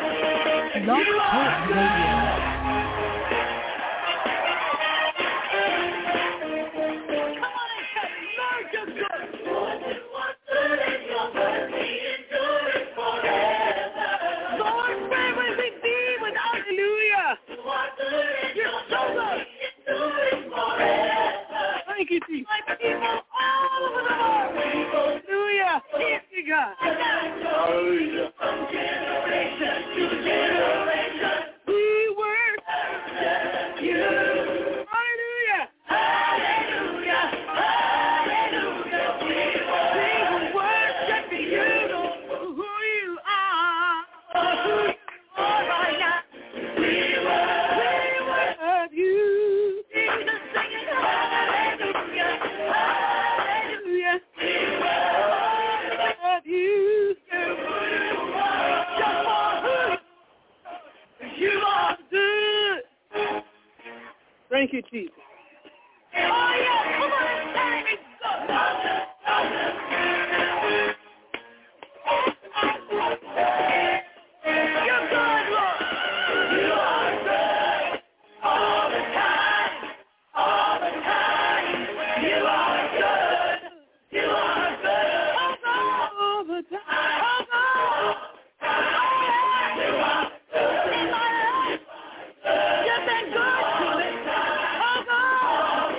Blog Talk Radio. Thank you, Jesus. My people all over the world. Hallelujah. Thank you, God. Hallelujah. From generation to generation, we worship you. Hallelujah. Hallelujah. Hallelujah. We worship you. Who you are. Who you are right now. We worship you. Jesus singing hallelujah. Hallelujah. We worship you. Just for who you are good. Thank you, Jesus. Oh, yeah. Come on and say it. You're good, Lord. You are good all the time. All the time. You are good. You are good all the time. You are good in my life. You've been good to me. Oh, God.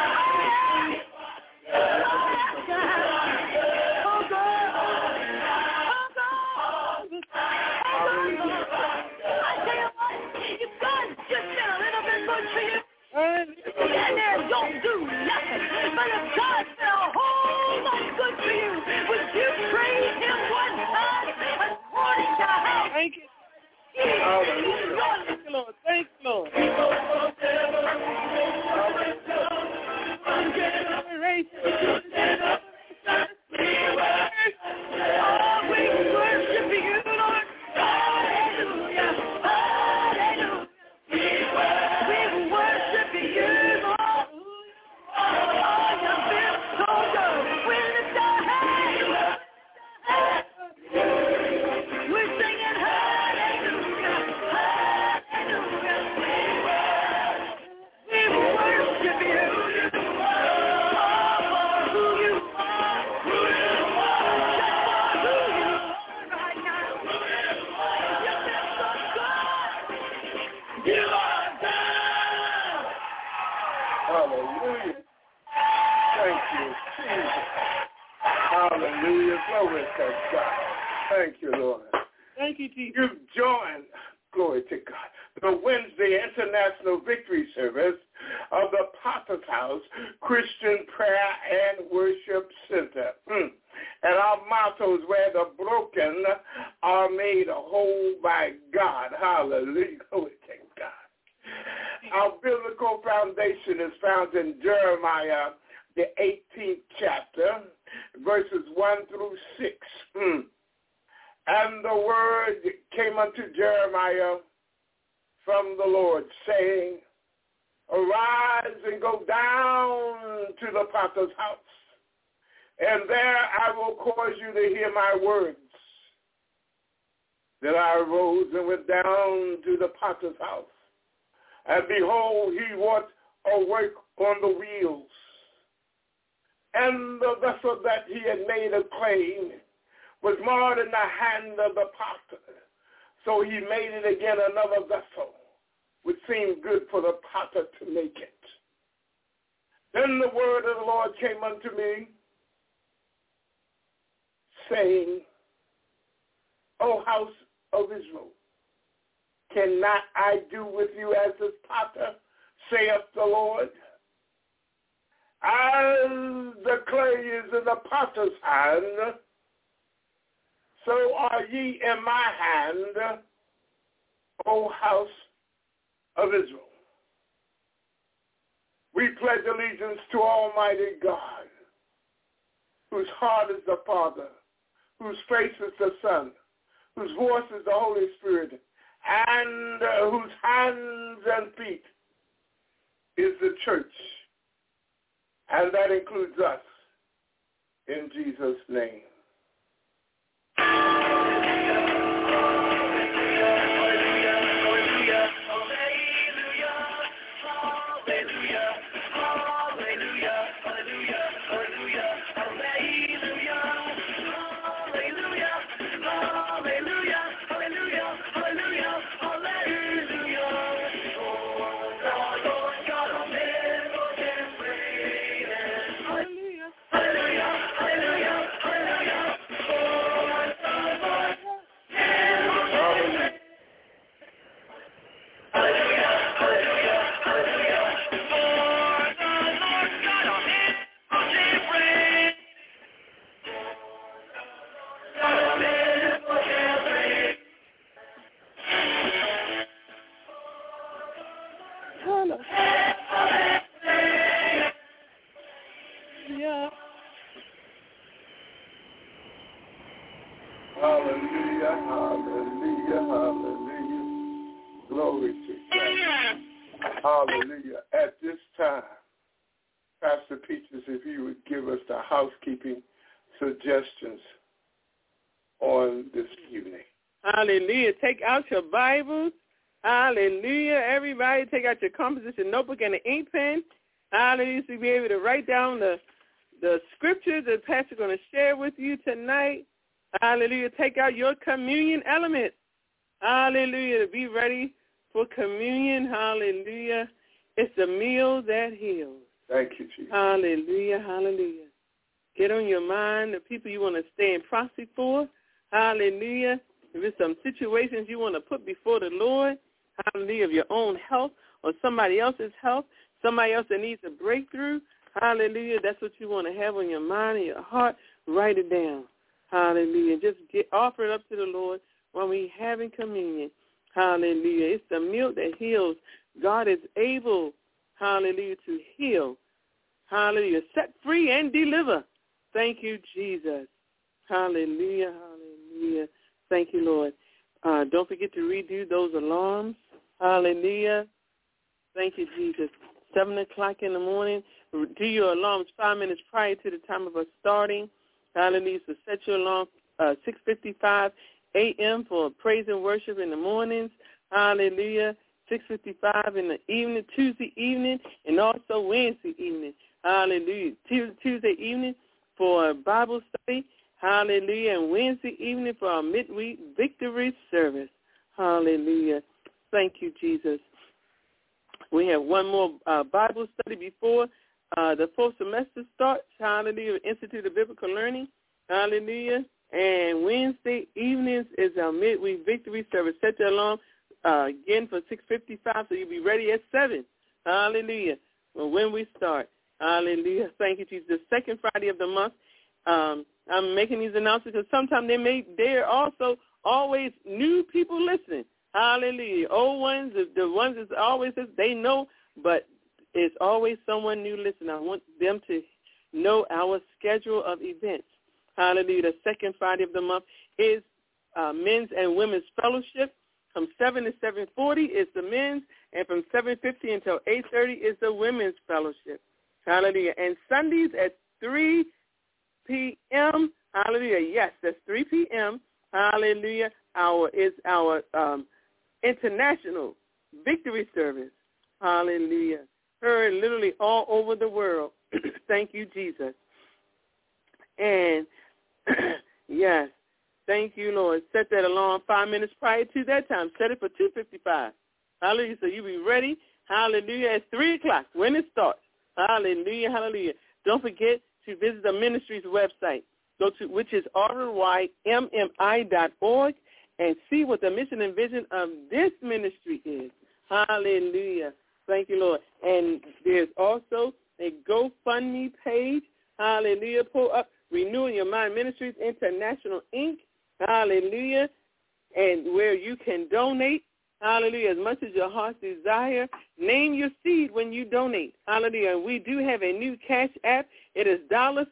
Oh, God. I tell you what, if God's just been a little bit good for you, stand there and don't do nothing. But if God's been a whole lot good for you, would you praise Him one time according to how? Thank you. Thank you, Lord. Thank you, Lord. From generation to generation, we worship you, Lord. Hallelujah. Hallelujah. We worship you, Lord. Oh, you've been so good. We lift our hands. We're singing hallelujah. Hallelujah. We worship you. Oh, for who you are. Who you are. Just for who you are right now. You've been so good. You are good. Hallelujah. Thank you, Jesus. Hallelujah. Glory to God. Thank you, Lord. Thank you, Jesus. You've joined, glory to God, the Wednesday International Victory Service of the Potter's House Christian Prayer and Worship Center. And our motto is where the broken are made whole by God. Hallelujah. Glory to God. Our biblical foundation is found in Jeremiah, the 18th chapter, verses 1 through 6. And the word came unto Jeremiah from the Lord, saying, Arise and go down to the potter's house, and there I will cause you to hear my words. Then I arose and went down to the potter's house, and behold, he wrought a work on the wheels. And the vessel that he had made of clay was marred in the hand of the potter. So he made it again another vessel, which seemed good for the potter to make it. Then the word of the Lord came unto me, saying, O house of Israel, cannot I do with you as this potter, saith the Lord? As the clay is in the potter's hand, so are ye in my hand, O house of Israel. We pledge allegiance to Almighty God, whose heart is the Father, whose face is the Son, whose voice is the Holy Spirit, and whose hands and feet is the church. And that includes us, in Jesus' name. Hallelujah. At this time, Pastor Peaches, if you would give us the housekeeping suggestions on this evening. Hallelujah. Take out your Bibles. Hallelujah. Everybody take out your composition notebook and an ink pen. Hallelujah. So you'll be able to write down the scriptures that Pastor's going to share with you tonight. Hallelujah. Take out your communion elements. Hallelujah. To be ready for communion. Hallelujah. It's the meal that heals. Thank you, Jesus. Hallelujah. Hallelujah. Get on your mind the people you want to stay in proxy for. Hallelujah. If there's some situations you want to put before the Lord, hallelujah, of your own health or somebody else's health, somebody else that needs a breakthrough, hallelujah, that's what you want to have on your mind and your heart, write it down. Hallelujah. Just offer it up to the Lord when we're having communion. Hallelujah. It's the meal that heals. God is able, hallelujah, to heal. Hallelujah. Set free and deliver. Thank you, Jesus. Hallelujah. Hallelujah. Thank you, Lord. Don't forget to redo those alarms. Hallelujah. Thank you, Jesus. 7 o'clock in the morning. Do your alarms 5 minutes prior to the time of us starting. Hallelujah. So set your alarm 6:55 a.m. for praise and worship in the mornings. Hallelujah. 6:55 in the evening, Tuesday evening, and also Wednesday evening. Hallelujah. Tuesday evening for Bible study. Hallelujah. And Wednesday evening for our midweek victory service. Hallelujah. Thank you, Jesus. We have one more Bible study before the full semester starts. Hallelujah. Institute of Biblical Learning. Hallelujah. And Wednesday evenings is our midweek victory service. Set your alarm again for 6:55 so you'll be ready at 7. Hallelujah. Well, when we start. Hallelujah. Thank you, Jesus. The second Friday of the month, I'm making these announcements because sometimes there are also always new people listening. Hallelujah. Old ones, the ones that always they know, but it's always someone new listening. I want them to know our schedule of events. Hallelujah. The second Friday of the month is men's and women's fellowship. From 7 to 7:40 is the men's, and from 7:50 until 8:30 is the women's fellowship. Hallelujah. And Sundays at 3 p.m. Hallelujah. Yes, that's 3 p.m. Hallelujah. Our international victory service. Hallelujah. Heard literally all over the world. Thank you, Jesus. And yes, thank you, Lord. Set that alarm 5 minutes prior to that time. Set it for 2:55. Hallelujah. So you be ready. Hallelujah. At 3 o'clock when it starts. Hallelujah. Hallelujah. Don't forget to visit the ministry's website, which is rymmi.org, and see what the mission and vision of this ministry is. Hallelujah. Thank you, Lord. And there's also a GoFundMe page. Hallelujah. Pull up Renewing Your Mind Ministries International, Inc. Hallelujah. And where you can donate. Hallelujah. As much as your heart's desire. Name your seed when you donate. Hallelujah. And we do have a new cash app. It is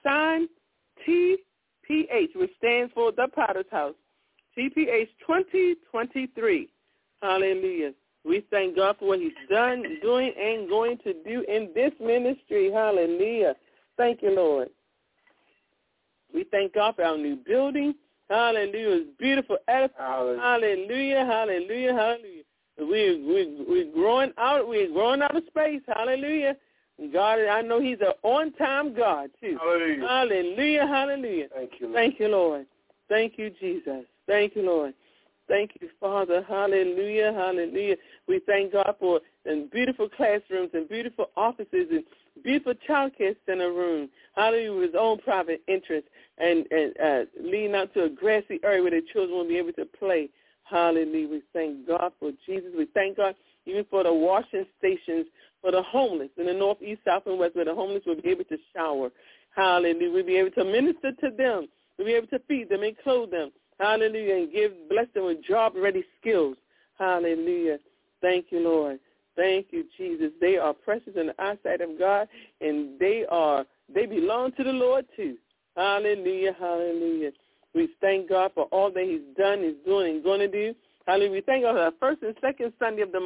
$TPH, which stands for The Potter's House. TPH 2023. Hallelujah. We thank God for what he's done, doing, and going to do in this ministry. Hallelujah. Thank you, Lord. We thank God for our new building. Hallelujah. It's beautiful. Hallelujah. Hallelujah. Hallelujah. We're growing out. We're growing out of space. Hallelujah. God, I know he's an on-time God, too. Hallelujah. Hallelujah. Hallelujah. Thank you, Lord. Thank you, Lord. Thank you, Jesus. Thank you, Lord. Thank you, Father. Hallelujah. Hallelujah. We thank God for beautiful classrooms and beautiful offices and beautiful child care center room. Hallelujah. With his own private interest and leading out to a grassy area where the children will be able to play. Hallelujah. We thank God for Jesus. We thank God even for the washing stations for the homeless in the north, east, south, and west, where the homeless will be able to shower. Hallelujah. We'll be able to minister to them. We'll be able to feed them and clothe them. Hallelujah. And bless them with job-ready skills. Hallelujah. Thank you, Lord. Thank you, Jesus. They are precious in the eyesight of God, and they belong to the Lord too. Hallelujah. Hallelujah. We thank God for all that he's done, is doing, and going to do. Hallelujah. We thank God for the first and second Sunday of the month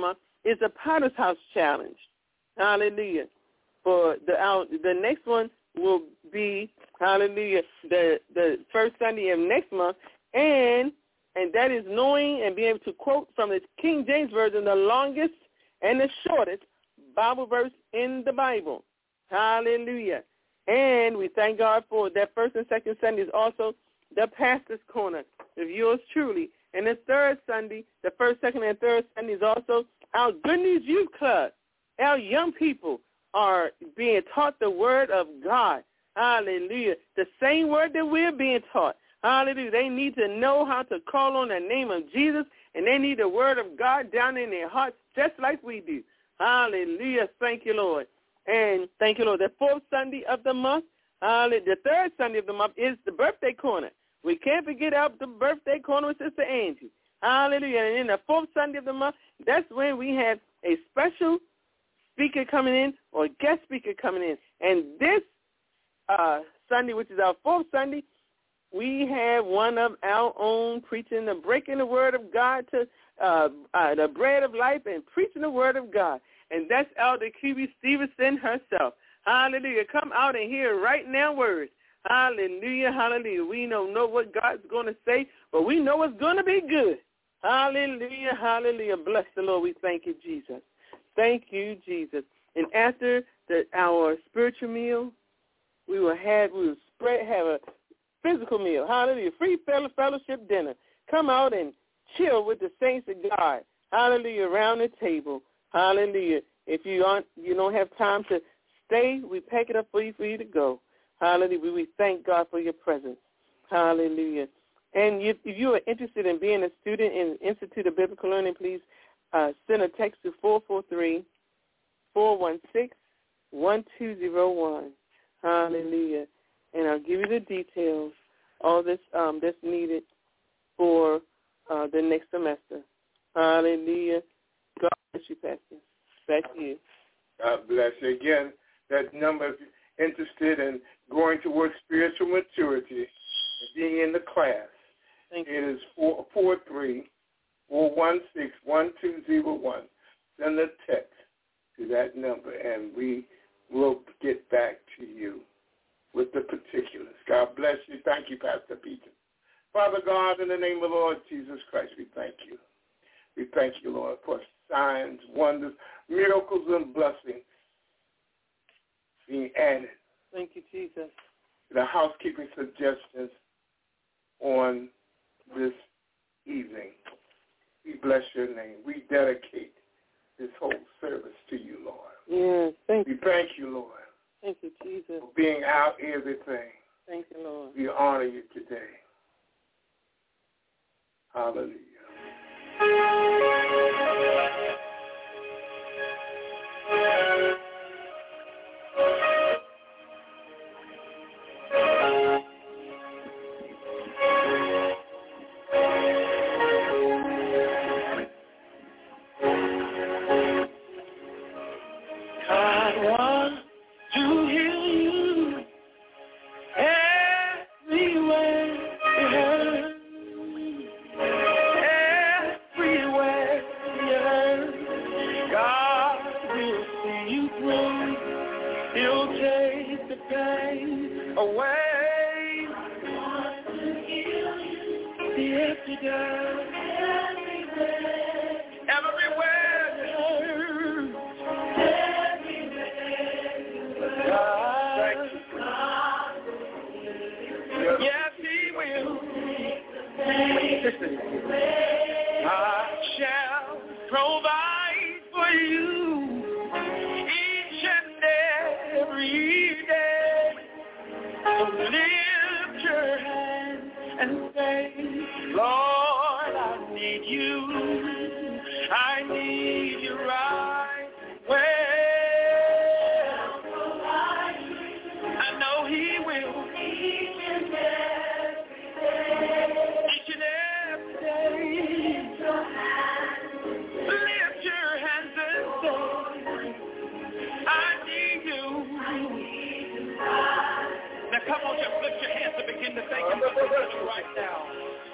is the Potter's House Challenge. Hallelujah. For the next one will be, hallelujah, the first Sunday of next month, and that is knowing and being able to quote from the King James Version the longest and the shortest Bible verse in the Bible. Hallelujah. And we thank God for that first and second Sunday is also the Pastor's Corner of yours truly. And the third Sunday, the first, second, and third Sunday is also our Good News Youth Club. Our young people are being taught the word of God. Hallelujah. The same word that we're being taught. Hallelujah. They need to know how to call on the name of Jesus, and they need the word of God down in their hearts just like we do. Hallelujah. Thank you, Lord. And thank you, Lord. The fourth Sunday of the month, the third Sunday of the month is the birthday corner. We can't forget about the birthday corner with Sister Angie. Hallelujah. And in the fourth Sunday of the month, that's when we have a special speaker coming in or guest speaker coming in. And this Sunday, which is our fourth Sunday, we have one of our own preaching and breaking the word of God to the bread of life and preaching the word of God. And that's Elder Q.B. Stevenson herself. Hallelujah. Come out and hear right now words. Hallelujah, hallelujah. We don't know what God's going to say, but we know it's going to be good. Hallelujah, hallelujah. Bless the Lord. We thank you, Jesus. Thank you, Jesus. And after our spiritual meal, we will have a physical meal. Hallelujah. Free fellowship dinner. Come out and chill with the saints of God. Hallelujah. Around the table. Hallelujah. If you don't have time to stay, we pack it up for you to go. Hallelujah. We thank God for your presence. Hallelujah. And if you are interested in being a student in the Institute of Biblical Learning, please send a text to 443-416-1201. Hallelujah. And I'll give you the details, all this that's needed for the next semester. Hallelujah. God bless you, Pastor. Back to you. God bless you. Again, that number, if you're interested in going towards spiritual maturity and being in the class, it is 443-416-1201. Send a text to that number, and we will get back to you with the particulars. God bless you. Thank you, Pastor Peter. Father God, in the name of the Lord Jesus Christ, we thank you. We thank you, Lord, for signs, wonders, miracles, and blessings being added. Thank you, Jesus. The housekeeping suggestions on this evening. We bless your name. We dedicate this whole service to you, Lord. Yes, thank you. We thank you, Lord. Thank you, Jesus. For being our everything. Thank you, Lord. We honor you today. Hallelujah.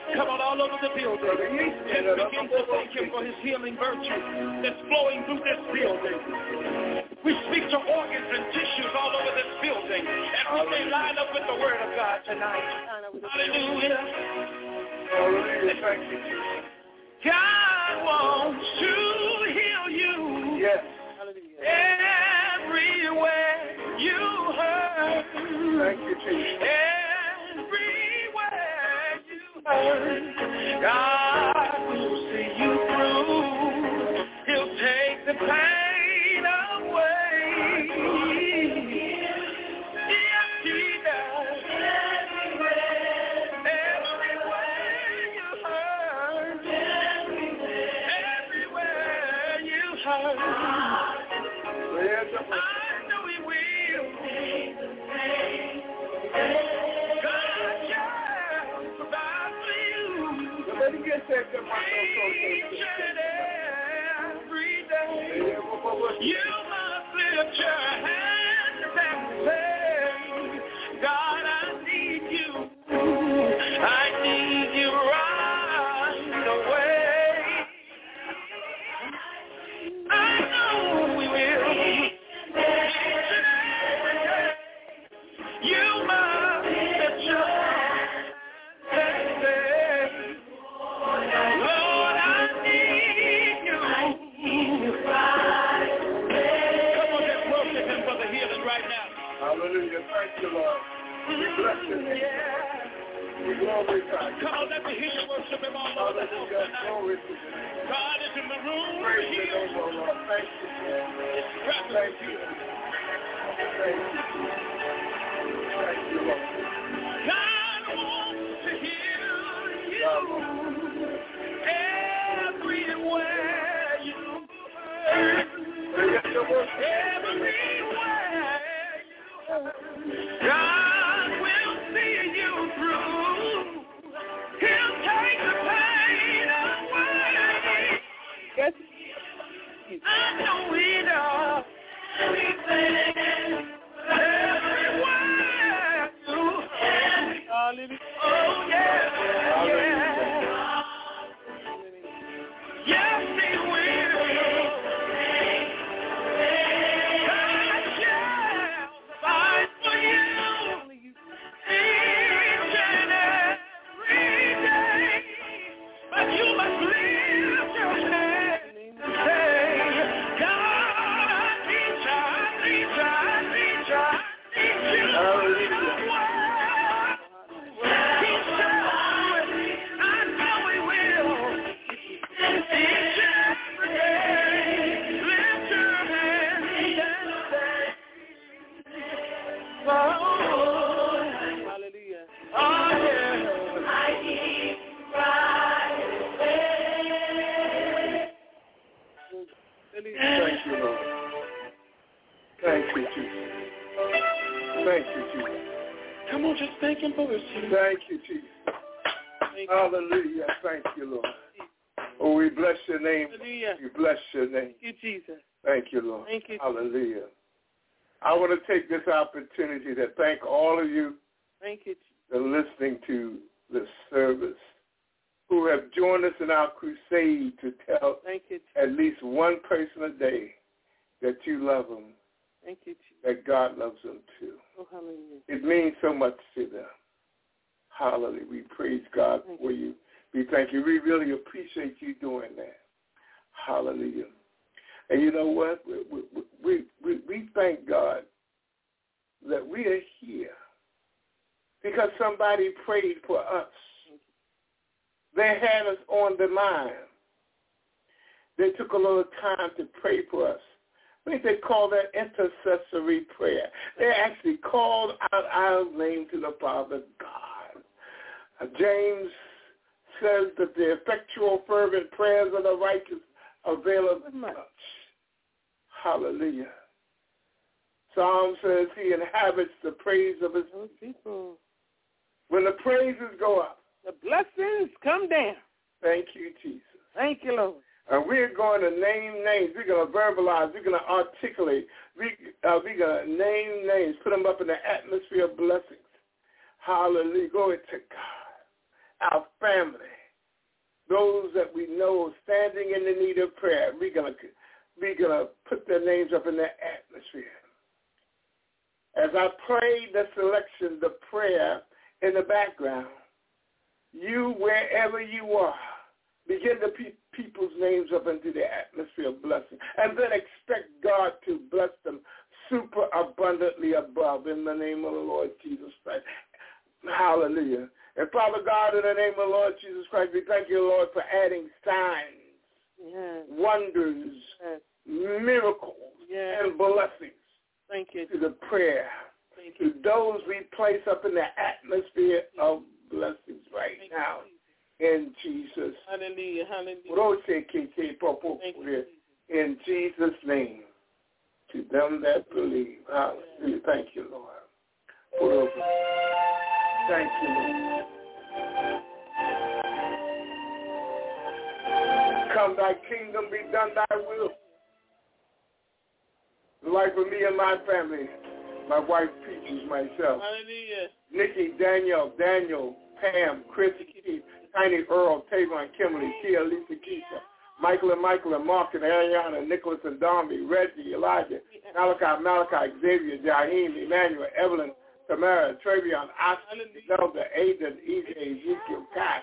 Come on, all over the building. Just begin to thank him for his healing virtue that's flowing through this building. We speak to organs and tissues all over this building, and we say, line up with the word of God tonight. Hallelujah. Hallelujah. Thank you, Jesus. God wants to heal you. Yes. Everywhere you hurt. Thank you, Jesus. Everywhere you hurt. God will see you through. He'll take the pain away. Yes, he does. Everywhere you hurt. Everywhere you hurt. I know he will. God shall provide for you. Let me get that to my each and every day. You must lift your hands and say, God, I need you. I need you right away. I know we will. You must lift your hands and say, Lord, I need you. Come on, just worship him for the healing right now. Hallelujah. Thank you, Lord. We bless you. We glorify you. Come on, let me hear you worship him all over the house tonight. God is in the room. Praise the name, Lord. Thank you. Thank you. Thank you. Thank you, Lord. God wants to heal you. Everywhere you hurt. Everywhere you hurt. God will see you through. He'll take the pain away. Yes. I know he does. Everywhere you Hallelujah. oh yeah, yeah. Yes, he will. God shall provide for you each and every day. But you must lift your hand and say, God, I need you. Hallelujah. Oh, yeah. Thank you, Lord. Thank you, Jesus. Thank you, Jesus. Come on, just thank him for his healing. Thank you, Jesus. Hallelujah. Thank you, Lord. Oh, we bless your name. Hallelujah. We bless your name. Thank you, Jesus. Thank you, Lord. Thank you. Hallelujah. I want to take this opportunity to thank all of you Thank you, Jesus. that are listening to this service, who have joined us in our crusade to tell Thank you, Jesus. at least one person a day that you love them, Thank you, Jesus. that God loves them too. Oh, hallelujah. It means so much to them. Hallelujah. We praise God for you. We thank you. We really appreciate you doing that. Hallelujah. And you know what? We thank God that we are here because somebody prayed for us. They had us on the line. They took a little time to pray for us. I think they call that intercessory prayer. They actually called out our name to the Father God. James says that the effectual, fervent prayers of the righteous availeth much. Hallelujah. Psalm says he inhabits the praise of his people. When the praises go up, the blessings come down. Thank you, Jesus. Thank you, Lord. And we're going to name names. We're going to verbalize. We're going to articulate. We're going to name names, put them up in the atmosphere of blessings. Hallelujah. Glory to God. our family, those that we know standing in the need of prayer. We're gonna put their names up in the atmosphere. As I pray the selection, the prayer in the background, you, wherever you are, begin to put people's names up into the atmosphere of blessing, and then expect God to bless them super abundantly above in the name of the Lord Jesus Christ. Hallelujah. And Father God, in the name of the Lord Jesus Christ, we thank you, Lord, for adding signs, wonders, miracles, and blessings to the prayer, to those we place up in the atmosphere of blessings right now. In Jesus. Hallelujah. In Jesus' name. To them that believe. Hallelujah. Thank you, Lord. Thank you, Lord. Come thy kingdom, be done thy will. The life of me and my family. My wife, Peaches, myself. Hallelujah. Nikki, Daniel, Pam, Chris, Tiny, Earl, Tavon, Kimberly, Tia, Lisa, Keisha, Michael and Mark and Ariana, Nicholas and Darby, Reggie, Elijah, Malachi, Xavier, Jaheim, Emmanuel, Evelyn, Tamara, Travion, Oscar, Zelda, Aiden, EJ, Ezekiel, Kai,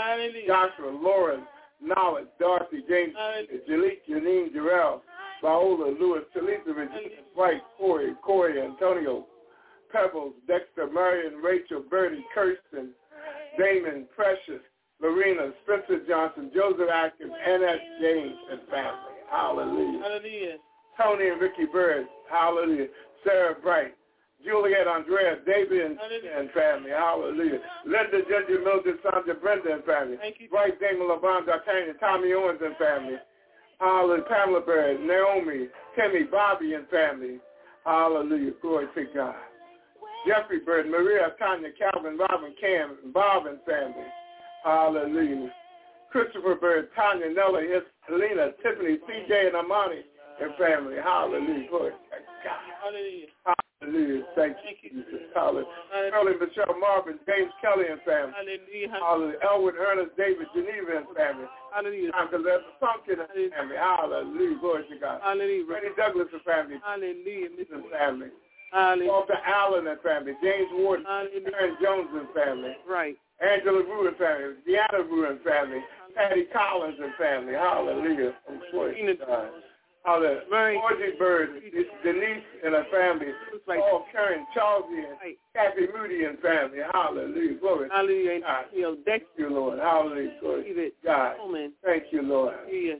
Joshua, Lauren, Knowledge, Darcy, James, Jalik, Janine, Jarrell, Viola, Lewis, Talisa, Regina, White, Corey, Antonio, Pebbles, Dexter, Marion, Rachel, Bertie, Kirsten, Damon, Precious, Lorena, Spencer Johnson, Joseph Atkins, Annette James, and family. Hallelujah. Hallelujah. Tony and Ricky Bird. Hallelujah. Sarah Bright, Juliet, Andrea, David, and family. Hallelujah. Linda, Ginger, Mildred, Sandra, Brenda, and family. Bright, Damon, LaVon, D'Artagnan, Tommy Owens, and family. Hallelujah. Pamela Bird, Naomi, Timmy, Bobby, and family. Hallelujah. Glory to God. Jeffrey Bird, Maria, Tanya, Calvin, Robin, Cam, Bob, and family. Hallelujah. Christopher Bird, Tanya, Nella, Helena, Tiffany, CJ, and Amani, and family. Hallelujah. Glory to God. Hallelujah. Hallelujah. Thank you, Jesus. Hallelujah. Shirley, Michelle, Marvin, James Kelly, and family. Hallelujah. Hallelujah. Elwood, Ernest, David, Geneva, and family. Hallelujah. Pumpkin and family. Hallelujah. Glory to God. Hallelujah. Freddie Douglas and family. Hallelujah. And family. Hallelujah. Walter Allen and family. James Ward, Aaron Jones and family. Right. Angela Rue and family. Deanna Rue and family. Patty Collins and family. Hallelujah. Glory to God. Hallelujah. Georgie Bird, Denise and her family. Paul Karen, Charles and Kathy Moody and family. Hallelujah. Glory. Hallelujah. Thank you, Lord. Hallelujah. Glory to God. Thank you, Lord.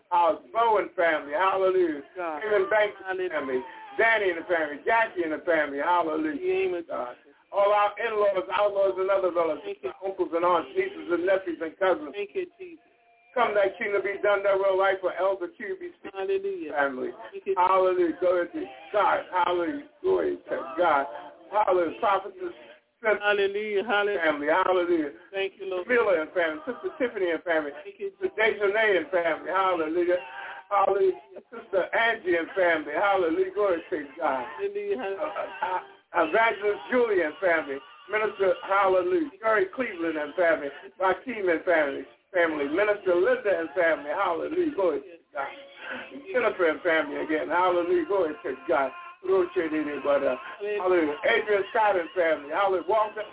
Bowen family. Hallelujah. Kevin Banks family. Danny and the family. Jackie and the family. Hallelujah. God. All our in-laws, outlaws, and other relatives, uncles and aunts, nieces and nephews and cousins. Thank you, Jesus. Come thy kingdom be done, thy will life for Elder QBC family. Hallelujah. Glory to God. Hallelujah. Glory to God. Hallelujah. Prophetess Hallelujah. Hallelujah. Family. Hallelujah. Thank you, Lord. Miller and family. Sister Tiffany and family. Sister Dejanay and family. Hallelujah. Hallelujah. Sister Angie and family. Hallelujah. Glory to God. Evangelist Julie and family. Minister, hallelujah. Gary Cleveland and family. Rakeem and family. Minister Linda and family. Hallelujah. Glory to God. Jennifer and family again. Hallelujah. Glory to God. Hallelujah. Adrian Scott and family. Hallelujah.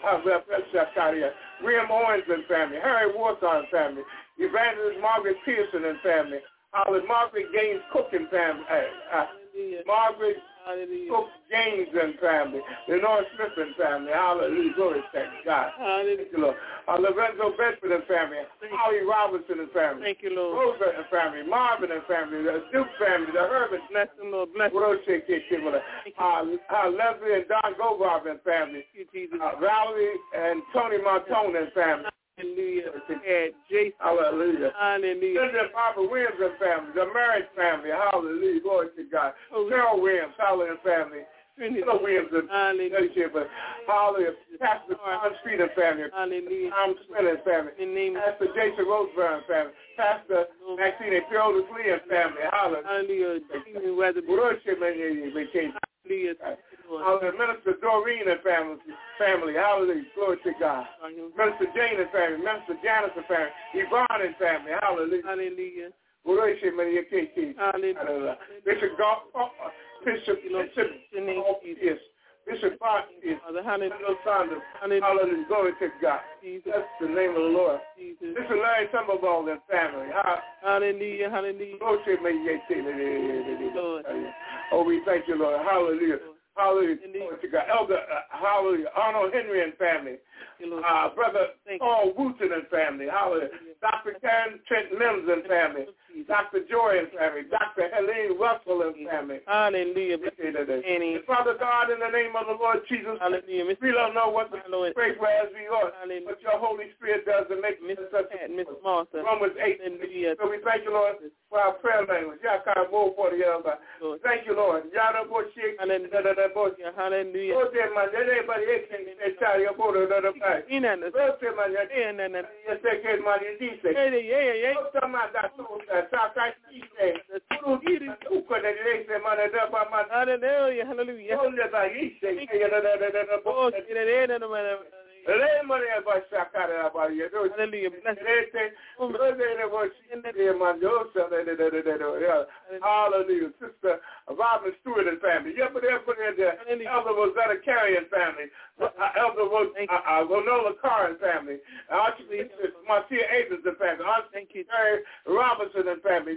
Walter William Owens and family. Harry Warsaw and family. Evangelist Margaret Pearson and family. Hallelujah. Margaret Gaines Cook and family. Margaret Cook James and family. Lenore Smith and family. Hallelujah. Glory to God. Hallelujah. Lorenzo Bedford and family. Holly Robinson and family. Thank you, Lord. Rosa and family. Marvin and family. The Duke family. The Herbert. Bless them, Lord. Bless them. Leslie and Don Govard and family. Valerie and Tony Montone and family. Hallelujah. Jason. Hallelujah. Hallelujah. Linda and Papa Williams and family. The married family. Hallelujah. Glory to God. Cheryl Williams. Hallelujah. Family. Hello, Williams and hallelujah. Hallelujah. Pastor Tom Street and family. Hallelujah. Tom Smith and family. Pastor Jason Roseburn and family. Pastor Maxine Theodis Lee and family. Hallelujah. Hallelujah. Hallelujah. Minister Doreen and family. Hallelujah. Glory to God. Minister Jane and family. Minister Janice and family. Yvonne and family. Hallelujah. Hallelujah. Hallelujah. Bishop Bishop Bartius. Hallelujah. Glory to God. That's the name of the Lord. Bishop Larry Tumbleball and family. Hallelujah. Hallelujah. Oh, we thank you, Lord. Hallelujah. Hallelujah. Glory to God. Elder, hallelujah. Arnold Henry and family. Brother Paul Wooten and family. Hallelujah. Dr. Karen Trent Mims and family. Dr. Joy and family. Dr. Helene Russell and family. Hallelujah. Father God, in the name of the Lord Jesus, hallelujah. We don't know what to pray for as we ought, but your Holy Spirit does and makes us such Miss Martha. Romans 8. So we thank you, Lord, for our prayer language. Thank you, Lord. Hallelujah. Hallelujah. Hallelujah. Hallelujah. Hallelujah. Sister Robin Stewart and family. Elder Rosetta Carey and family. Elder Ronola Carr and family. Archbishop Marcia Abrams and family. Archbishop Mary Robinson and family.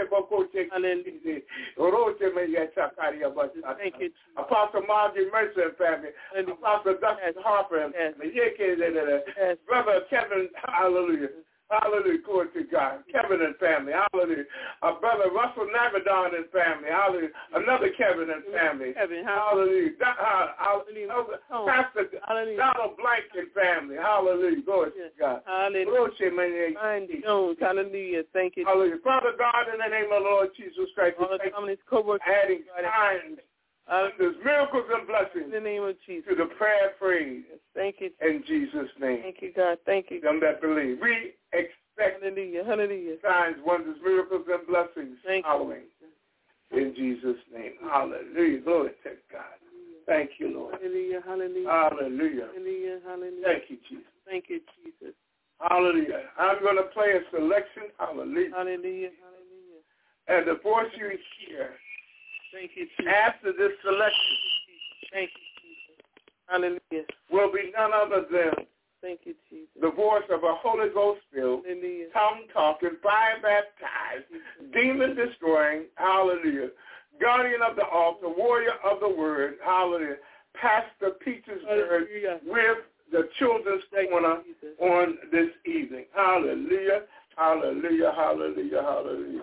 Apostle Margie Mercer and family. Apostle Dustin Harper and family. Brother Kevin, hallelujah. Hallelujah, glory to God. Kevin and family, hallelujah. Brother Russell Navadon and family, hallelujah. Another Kevin and family, hallelujah. Pastor Donald Blank and family, hallelujah, glory to God. Hallelujah. Hallelujah, thank you. Hallelujah. Father God, in the name of the Lord Jesus Christ, adding signs, wonders, miracles, and blessings in the name of Jesus. To the prayer prayed. Thank you. In Jesus' name. Thank you, God. Thank you. Them that believe. We expect signs, wonders, miracles, and blessings following. In Jesus' name. Hallelujah. Glory to God. Thank you, Lord. Hallelujah. Hallelujah. Hallelujah. Hallelujah. Hallelujah. Thank you, Jesus. Thank you, Jesus. Hallelujah. I'm going to play a selection. Hallelujah. Hallelujah. Hallelujah. And the voice you hear. Thank you, Jesus. After this selection. Thank you, Jesus. Hallelujah. Will be none other than thank you, Jesus. The voice of a Holy Ghost filled, tongue-talking, fire-baptized, demon-destroying, hallelujah, guardian of the altar, warrior of the word, hallelujah, Pastor Petersburg with the Children's Corner on this evening. Hallelujah, hallelujah, hallelujah, hallelujah.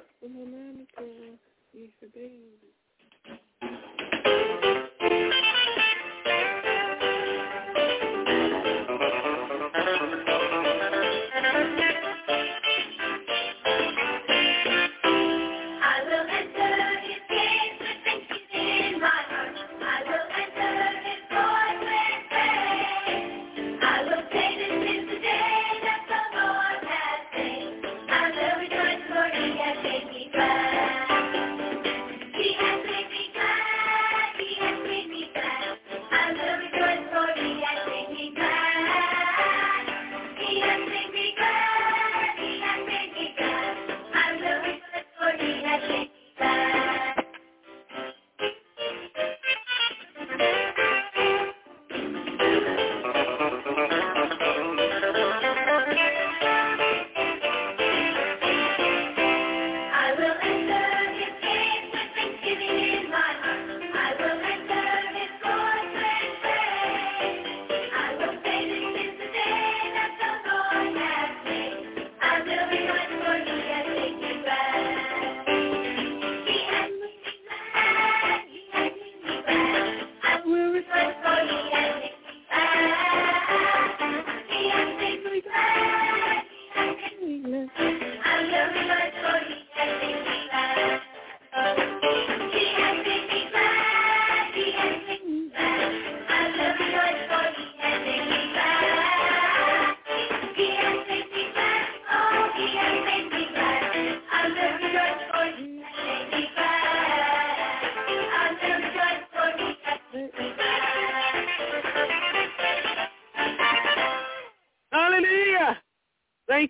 He has made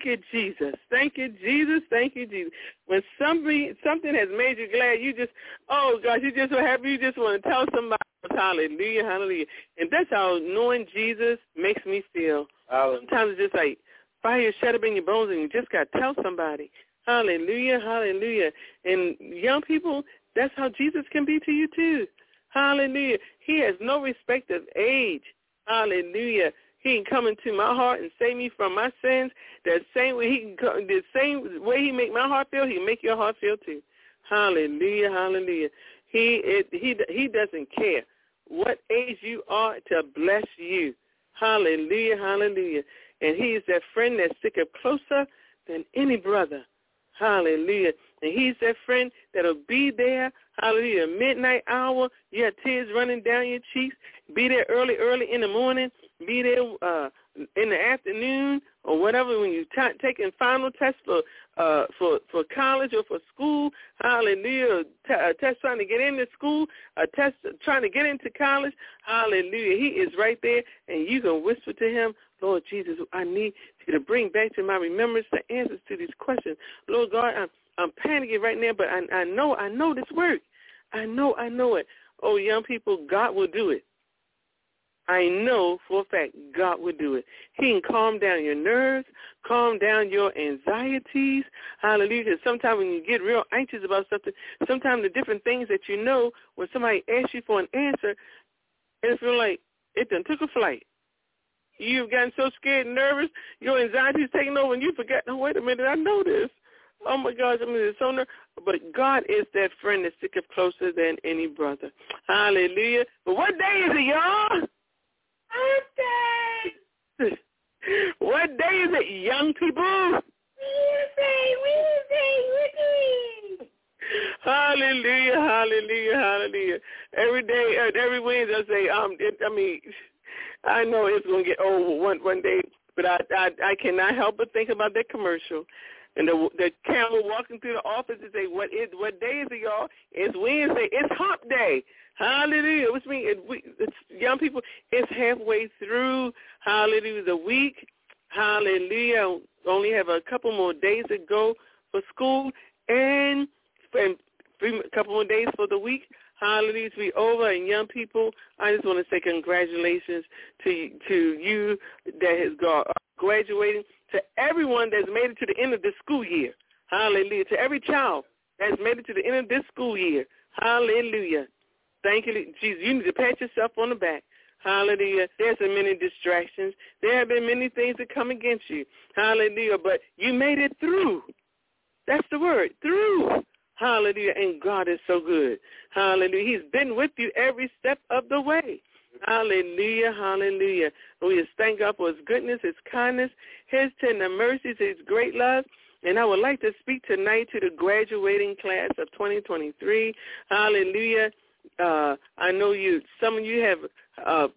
you, Jesus. Thank you, Jesus. Thank you, Jesus. When something has made you glad, you just, oh, gosh, you're just so happy. You just want to tell somebody, hallelujah, hallelujah. And that's how knowing Jesus makes me feel. Sometimes it's just like fire shut up in your bones and you just got to tell somebody, hallelujah, hallelujah. And young people, that's how Jesus can be to you too. Hallelujah. He has no respect of age. Hallelujah. He can come into my heart and save me from my sins. The same way he make my heart feel, he can make your heart feel too. Hallelujah, hallelujah. He doesn't care what age you are to bless you. Hallelujah, hallelujah. And he is that friend that sticketh closer than any brother. Hallelujah. And he's that friend that'll be there, hallelujah, midnight hour. You have tears running down your cheeks. Be there early in the morning. Be there in the afternoon or whatever when you're taking final tests for college or for school. Hallelujah. A test trying to get into school, a test trying to get into college. Hallelujah. He is right there, and you can whisper to him, Lord Jesus, I need you to bring back to my remembrance the answers to these questions. Lord God, I'm panicking right now, but I know this work. I know it. Oh, young people, God will do it. I know for a fact God will do it. He can calm down your nerves, calm down your anxieties. Hallelujah. Because sometimes when you get real anxious about something, sometimes the different things that you know, when somebody asks you for an answer, it feels like it done took a flight. You've gotten so scared and nervous, your anxiety is taking over, and you forget, oh, wait a minute, I know this. Oh, my gosh, it's so nervous. But God is that friend that sticketh closer than any brother. Hallelujah. But what day is it, y'all? Wednesday. What day is it, young people? Wednesday. Hallelujah, hallelujah, hallelujah. Every day, every Wednesday, I say, I know it's going to get old one day, but I cannot help but think about that commercial. And the camera walking through the office and say, what day is it, y'all? It's Wednesday. It's hump day. Hallelujah. Which means it's young people, it's halfway through, hallelujah, the week. Hallelujah. Only have a couple more days to go for school and a couple more days for the week. Hallelujah to be over. And young people, I just want to say congratulations to you that has graduating, to everyone that's made it to the end of this school year. Hallelujah. To every child that's made it to the end of this school year. Hallelujah. Thank you, Jesus. You need to pat yourself on the back. Hallelujah. There's so many distractions. There have been many things that come against you. Hallelujah. But you made it through. That's the word, through. Hallelujah. And God is so good. Hallelujah. He's been with you every step of the way. Hallelujah, hallelujah. We just thank God for his goodness, his kindness, his tender mercies, his great love. And I would like to speak tonight to the graduating class of 2023. Hallelujah. I know some of you have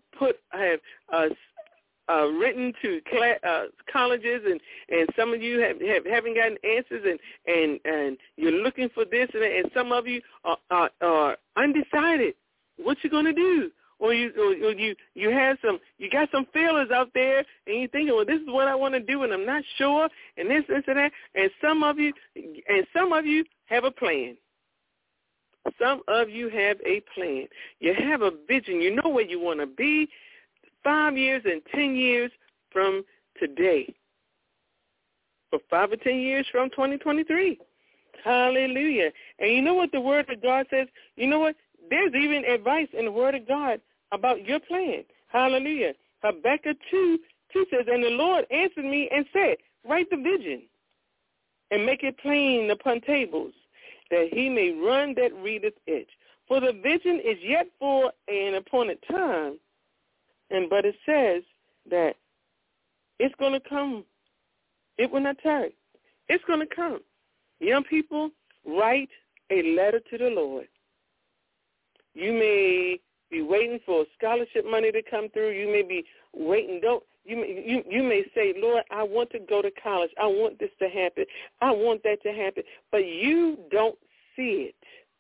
written to colleges, and some of you haven't gotten answers, and you're looking for this, and some of you are undecided what you're going to do. Or you got some feelers out there, and you're thinking, well, this is what I want to do, and I'm not sure, and this and that. And some of you have a plan. Some of you have a plan. You have a vision. You know where you want to be 5 years and 10 years from today. For 5 or 10 years from 2023. Hallelujah. And you know what the Word of God says? You know what? There's even advice in the Word of God about your plan. Hallelujah. Habakkuk 2 says, and the Lord answered me and said, write the vision and make it plain upon tables, that he may run that readeth it. For the vision is yet for an appointed time, but it says that it's going to come. It will not tarry. It's going to come. Young people, write a letter to the Lord. You may be waiting for scholarship money to come through. You may be waiting. You may say, Lord, I want to go to college. I want this to happen. I want that to happen. But you don't see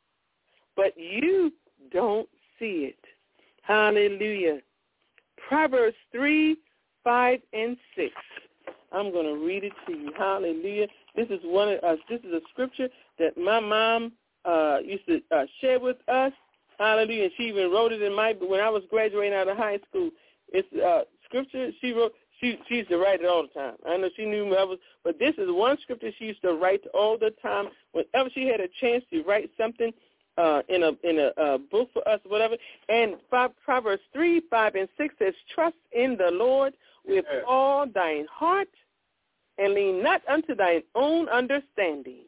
it. Hallelujah. Proverbs 3, 5, and 6. I'm going to read it to you. Hallelujah. This is this is a scripture that my mom used to share with us. Hallelujah. And she even wrote it when I was graduating out of high school. It's scripture she wrote. She used to write it all the time. I know she knew but this is one scripture she used to write all the time. Whenever she had a chance to write something in a book for us, whatever. And Proverbs 3, 5, and 6 says, trust in the Lord with all thine heart, and lean not unto thine own understanding.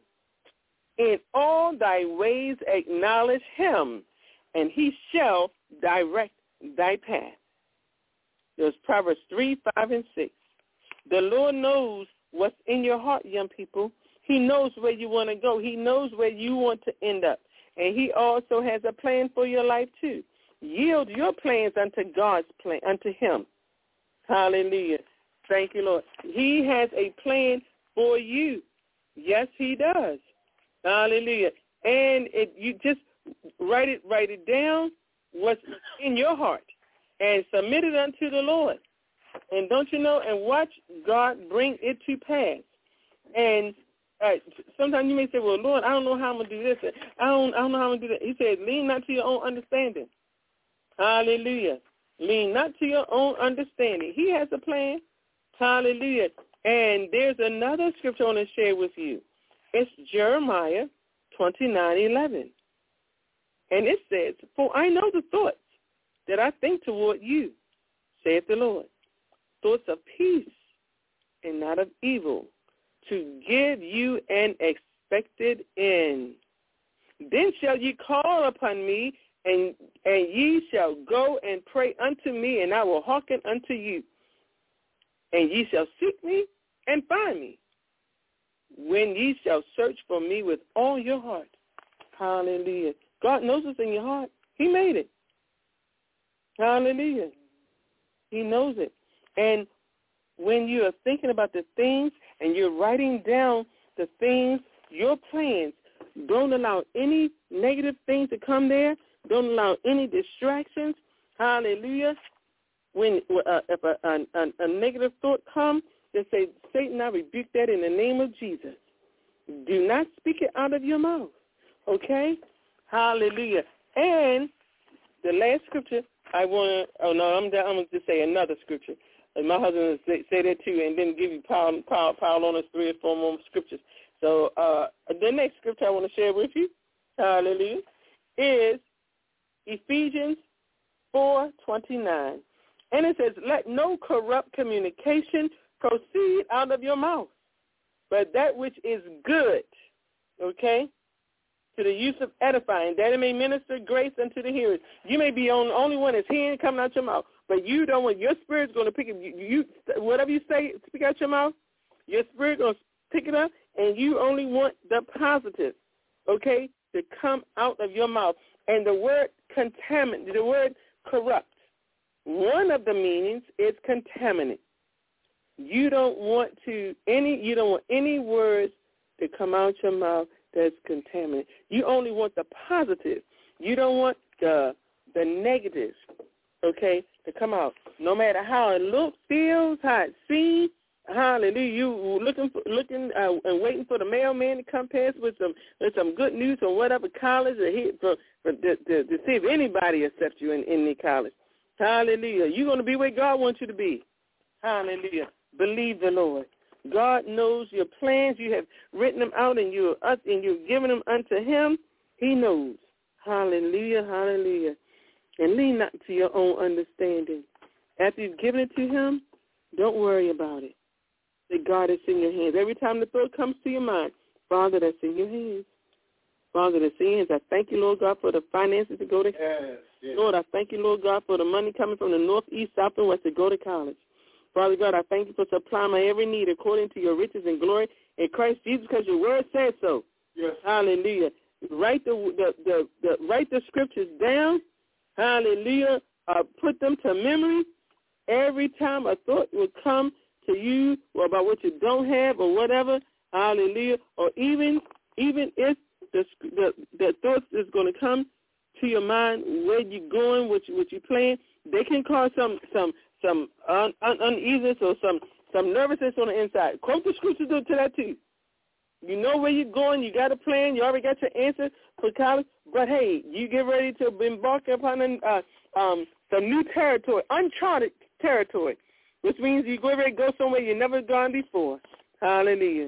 In all thy ways acknowledge him, and he shall direct thy path. There's Proverbs 3, 5, and 6. The Lord knows what's in your heart, young people. He knows where you want to go. He knows where you want to end up. And he also has a plan for your life, too. Yield your plans unto God's plan, unto him. Hallelujah. Thank you, Lord. He has a plan for you. Yes, he does. Hallelujah. And you just write it down, what's in your heart, and submit it unto the Lord. And don't you know, and watch God bring it to pass. And sometimes you may say, well, Lord, I don't know how I'm going to do this. I don't know how I'm going to do that. He said, lean not to your own understanding. Hallelujah. Lean not to your own understanding. He has a plan. Hallelujah. And there's another scripture I want to share with you. It's Jeremiah 29:11. And it says, for I know the thoughts that I think toward you, saith the Lord, thoughts of peace and not of evil, to give you an expected end. Then shall ye call upon me, and ye shall go and pray unto me, and I will hearken unto you. And ye shall seek me and find me, when ye shall search for me with all your heart. Hallelujah. God knows what's in your heart. He made it. Hallelujah. He knows it. And when you are thinking about the things and you're writing down the things, your plans, don't allow any negative things to come there. Don't allow any distractions. Hallelujah. When if a negative thought comes, just say, Satan, I rebuke that in the name of Jesus. Do not speak it out of your mouth. Okay? Hallelujah. And the last scripture I'm going to just say another scripture. And my husband will say that too, and then give you pile on us 3 or 4 more scriptures. So the next scripture I want to share with you, hallelujah, is Ephesians 4:29. And it says, let no corrupt communication proceed out of your mouth, but that which is good, okay, to the use of edifying, that it may minister grace unto the hearers. You may be the only one that's hearing coming out your mouth, but you don't want, your spirit's going to pick it. Whatever you say, speak out your mouth, your spirit going to pick it up, and you only want the positive, okay, to come out of your mouth. And the word contaminate, the word corrupt, one of the meanings is contaminant. You don't want any words to come out your mouth that's contaminant. You only want the positive. You don't want the negatives, okay, to come out. No matter how it looks, feels, how it seems, hallelujah. You looking and waiting for the mailman to come past with some good news from whatever college or to see if anybody accepts you in the college. Hallelujah. You're going to be where God wants you to be. Hallelujah. Believe the Lord. God knows your plans. You have written them out, and you're giving them unto him. He knows. Hallelujah, hallelujah. And lean not to your own understanding. After you've given it to him, don't worry about it. That God is in your hands. Every time the thought comes to your mind, Father, that's in your hands. Father, that's in your hands. I thank you, Lord God, for the finances to go to college. Yes. Lord, I thank you, Lord God, for the money coming from the north, east, south, and west to go to college. Father God, I thank you for supplying my every need according to your riches and glory in Christ Jesus, because your word says so. Yes. Hallelujah. Write the scriptures down. Hallelujah. Put them to memory. Every time a thought will come to you about what you don't have or whatever, hallelujah, or even if the thoughts is going to come to your mind, where you're going, what you plan, they can cause some uneasiness or some nervousness on the inside. Quote the scriptures to that too. You know where you're going. You got a plan. You already got your answer for college. But, hey, you get ready to embark upon some new territory, uncharted territory, which means you go ready to go somewhere you've never gone before. Hallelujah.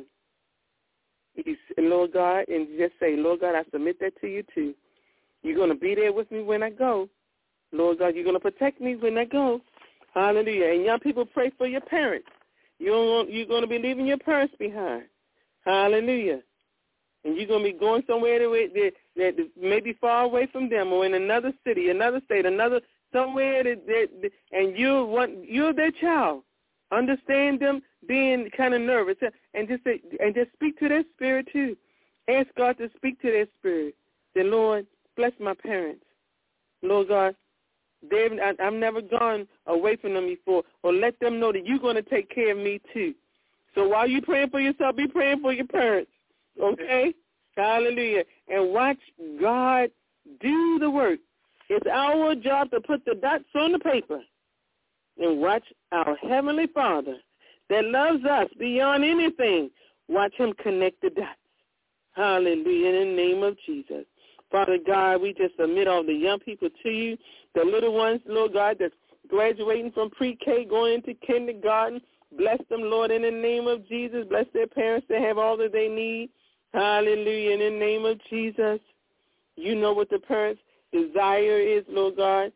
Lord God, and just say, Lord God, I submit that to you too. You're going to be there with me when I go. Lord God, you're going to protect me when I go. Hallelujah. And young people, pray for your parents. You're going to be leaving your parents behind. Hallelujah. And you're going to be going somewhere that may be far away from them, or in another city, another state, somewhere and you're their child. Understand them being kind of nervous, and just speak to their spirit too. Ask God to speak to their spirit. Say, Lord, bless my parents. Lord God, I've never gone away from them before, or let them know that you're going to take care of me too. So while you're praying for yourself, be praying for your parents, okay? Hallelujah. And watch God do the work. It's our job to put the dots on the paper and watch our Heavenly Father that loves us beyond anything. Watch him connect the dots. Hallelujah, in the name of Jesus. Father God, we just submit all the young people to you, the little ones, Lord God, that's graduating from pre-K, going into kindergarten. Bless them, Lord, in the name of Jesus. Bless their parents to have all that they need. Hallelujah, in the name of Jesus. You know what the parents' desire is, Lord God.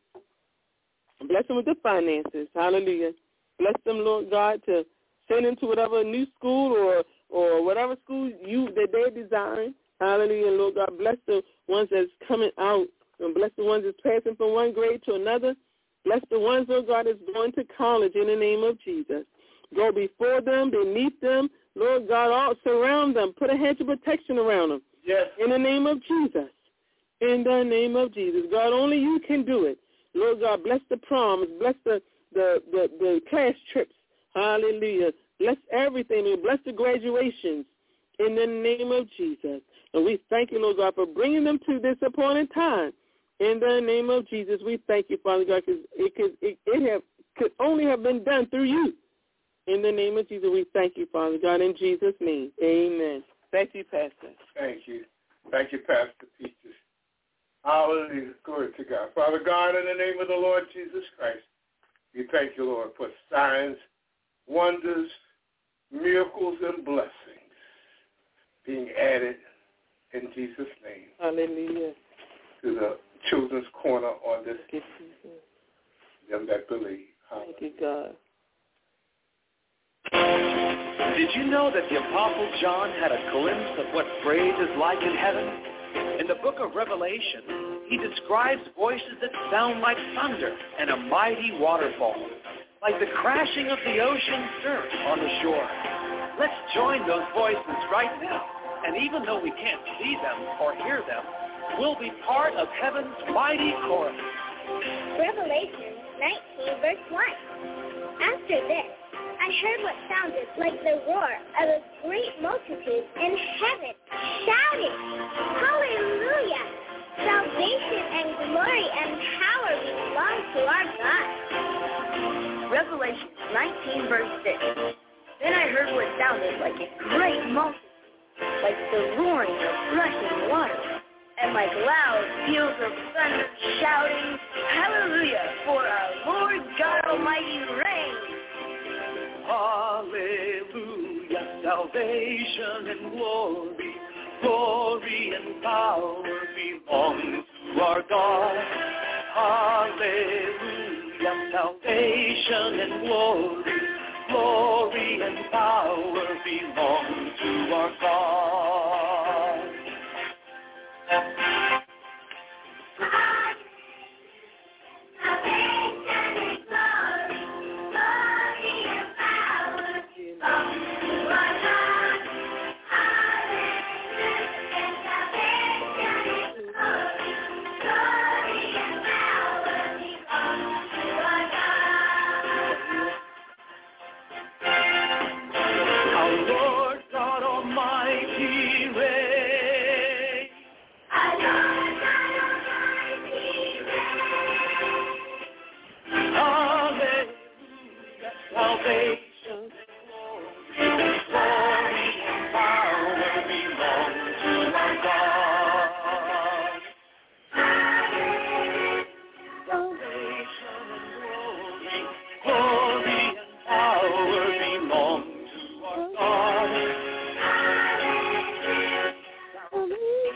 Bless them with the finances. Hallelujah. Bless them, Lord God, to send them to whatever new school or whatever school that they're desiring. Hallelujah, Lord God. Bless the ones that's coming out, and bless the ones that's passing from one grade to another. Bless the ones, Lord God, that's going to college in the name of Jesus. Go before them, beneath them, Lord God, all surround them. Put a hedge of protection around them. Yes. In the name of Jesus. In the name of Jesus. God, only you can do it. Lord God, bless the proms, bless the class trips. Hallelujah. Bless everything. Bless the graduations in the name of Jesus. And we thank you, Lord God, for bringing them to this appointed time. In the name of Jesus, we thank you, Father God, because it could only have been done through you. In the name of Jesus, we thank you, Father God, in Jesus' name. Amen. Thank you, Pastor. Thank you. Thank you, Pastor Peaches. Hallelujah. Glory to God. Father God, in the name of the Lord Jesus Christ, we thank you, Lord, for signs, wonders, miracles, and blessings being added in Jesus' name. Hallelujah. To the children's corner on this day. Them that believe. Hallelujah. Thank you, God. Did you know that the Apostle John had a glimpse of what praise is like in heaven? In the book of Revelation, he describes voices that sound like thunder and a mighty waterfall, like the crashing of the ocean surf on the shore. Let's join those voices right now. And even though we can't see them or hear them, we'll be part of heaven's mighty chorus. Revelation 19, verse 1. After this, I heard what sounded like the roar of a great multitude in heaven, shouting, Hallelujah! Salvation and glory and power belong to our God. Revelation 19, verse 6. Then I heard what sounded like a great multitude, like the roaring of rushing water, and like loud peals of thunder shouting, Hallelujah, for our Lord God Almighty reigns. Hallelujah, salvation and glory, glory and power belong to our God. Hallelujah, salvation and glory, glory and power belong to our God. Our Lord God Almighty reigns.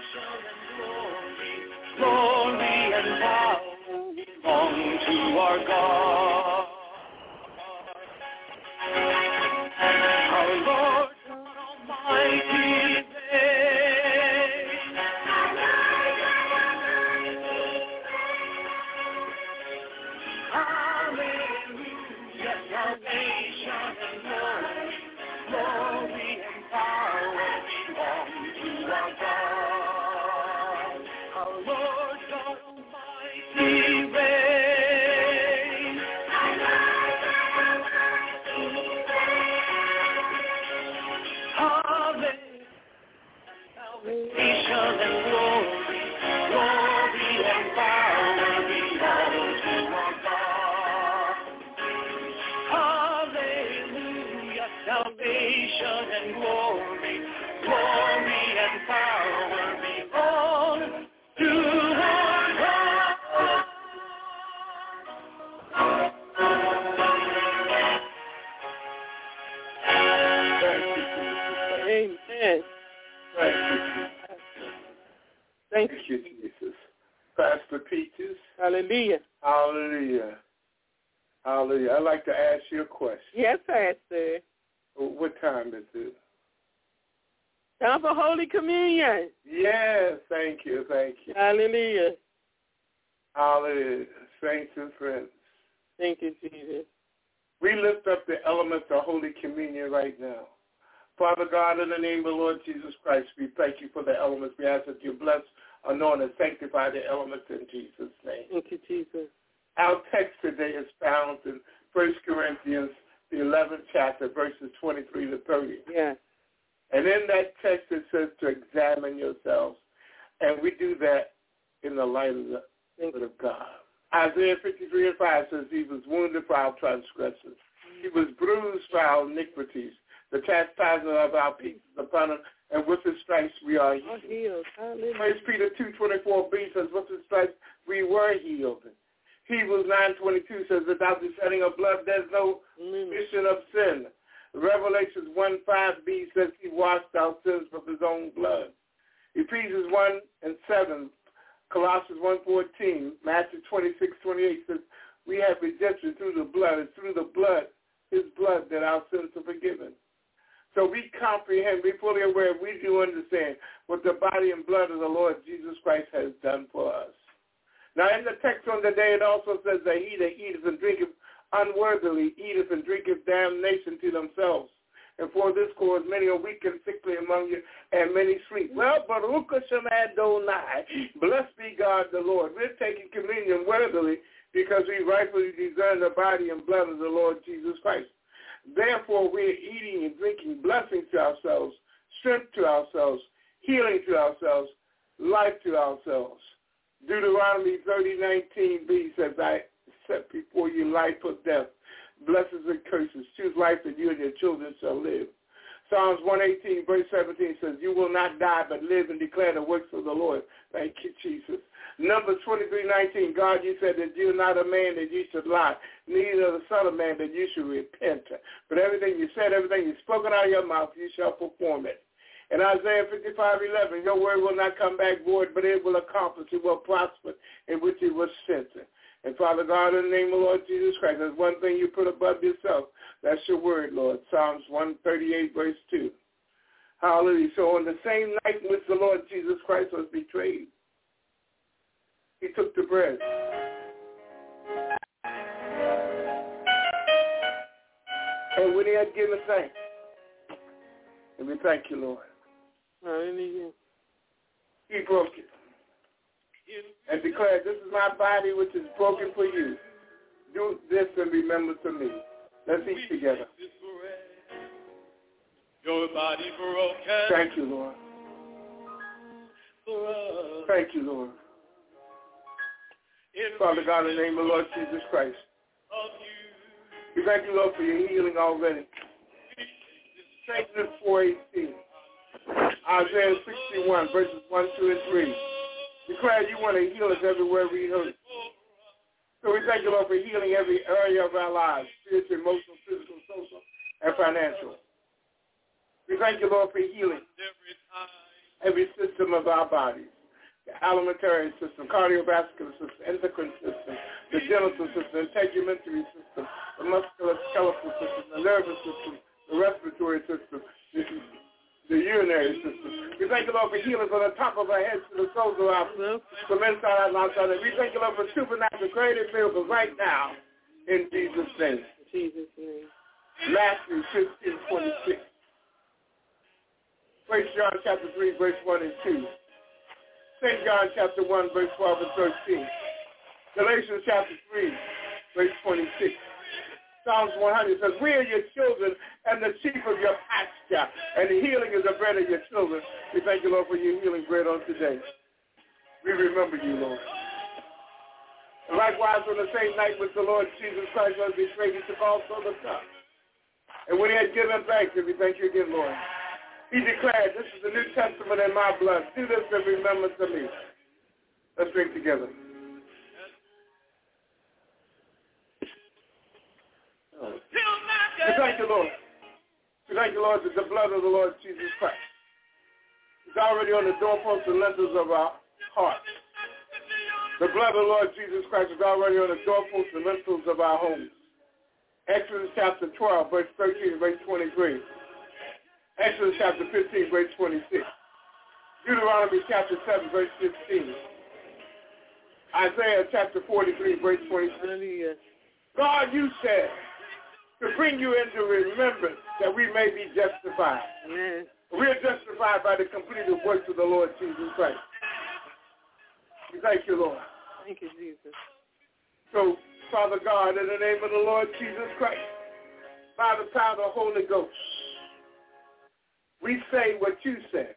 Glory and power belong to our God. Our Lord God Almighty reigns. Hallelujah, salvation and glory and power belong to our God. Our Lord God Almighty reigns. Hallelujah, salvation and glory and power belong to our God. Hallelujah, salvation and glory and power belong to our God. Amen. Thank Thank you, Jesus. Pastor Peaches. Hallelujah. Hallelujah. Hallelujah. I'd like to ask you a question. Yes, Pastor. What time is it? Time for Holy Communion. Yes, thank you, thank you. Hallelujah. Hallelujah. Saints and friends. Thank you, Jesus. We lift up the elements of Holy Communion right now. Father God, in the name of the Lord Jesus Christ, we thank you for the elements. We ask that you bless, anoint, and sanctify the elements in Jesus' name. Thank you, Jesus. Our text today is found in 1 Corinthians, the 11th chapter, verses 23 to 30. Yes. And in that text it says to examine yourselves. And we do that in the light of the Word of God. Isaiah 53:5 says he was wounded for our transgressions. He was bruised for our iniquities. The chastisement of our peace is upon him, and with his stripes we are healed. 1 Peter 2:24b says, with his stripes we were healed. Hebrews 9:22 says, without the shedding of blood there's no remission of sin. Revelations 1:5b says he washed our sins with his own blood. Ephesians 1:7, Colossians 1:14, Matthew 26:28 says we have redemption through the blood, and through the blood, his blood, that our sins are forgiven. So we comprehend, we're fully aware, we do understand what the body and blood of the Lord Jesus Christ has done for us. Now in the text on the day it also says that he that eateth and drinketh unworthily eateth and drinketh damnation to themselves. And for this cause many are weak and sickly among you, and many sleep. Well, Baruch Hashem Adonai, blessed be God the Lord. We're taking communion worthily because we rightfully discern the body and blood of the Lord Jesus Christ. Therefore, we're eating and drinking blessing to ourselves, strength to ourselves, healing to ourselves, life to ourselves. Deuteronomy 30:19b says, I set before you life or death, blessings and curses. Choose life that you and your children shall live. Psalms 118:17 says, you will not die but live and declare the works of the Lord. Thank you, Jesus. Numbers 23:19, God, you said that you're not a man that you should lie, neither the son of man that you should repent. But everything you said, everything you spoken out of your mouth, you shall perform it. In Isaiah 55:11, your word will not come back void, but it will accomplish, it will prosper in which it was sent. And Father God, in the name of the Lord Jesus Christ, there's one thing you put above yourself. That's your word, Lord. Psalms 138:2. Hallelujah. So on the same night in which the Lord Jesus Christ was betrayed, he took the bread. And when he had given thanks, and we thank you, Lord. Hallelujah. He broke it and declared, this is my body which is broken for you. Do this and remember to me. Let's eat together. Your body broken. Thank you, Lord. For us. Thank you, Lord. Father God, in the name of the Lord Jesus Christ, we thank you, Lord, for your healing already. Exodus 4:18. Isaiah 61, verses 1, 2, and 3. Declare you want to heal us everywhere we hurt. So we thank you, Lord, for healing every area of our lives, spiritual, emotional, physical, social, and financial. We thank you, Lord, for healing every system of our bodies. The alimentary system, cardiovascular system, endocrine system, the genital system, integumentary system, the musculoskeletal system, the nervous system, the respiratory system, the urinary system. We thank you, Lord, for healing from the top of our heads to the soles of our feet, from inside out and outside. We thank you, Lord, for supernatural creative miracles right now in Jesus' name. In Jesus' name. Matthew 15:26. First John chapter 3, verse 1 and 2. St. John chapter 1, verse 12 and 13. Galatians chapter 3, verse 26. Psalms 100 says, we are your children and the sheep of your pasture, and the healing is the bread of your children. We thank you, Lord, for your healing bread on today. We remember you, Lord. And likewise, on the same night with the Lord Jesus Christ was betrayed, he took also the cup. And when he had given thanks, we thank you again, Lord. He declared, this is the New Testament in my blood. Do this in remembrance of me. Let's drink together. We thank you, Lord. We thank you, Lord, that the blood of the Lord Jesus Christ is already on the doorposts and lintels of our hearts. The blood of the Lord Jesus Christ is already on the doorposts and lintels of our homes. Exodus chapter 12, verse 13, verse 23. Exodus chapter 15, verse 26. Deuteronomy chapter 7, verse 15. Isaiah chapter 43, verse 26. God, you said to bring you into remembrance that we may be justified. Amen. We are justified by the completed works of the Lord Jesus Christ. We thank you, Lord. Thank you, Jesus. So, Father God, in the name of the Lord Jesus Christ, by the power of the Holy Ghost, we say what you said.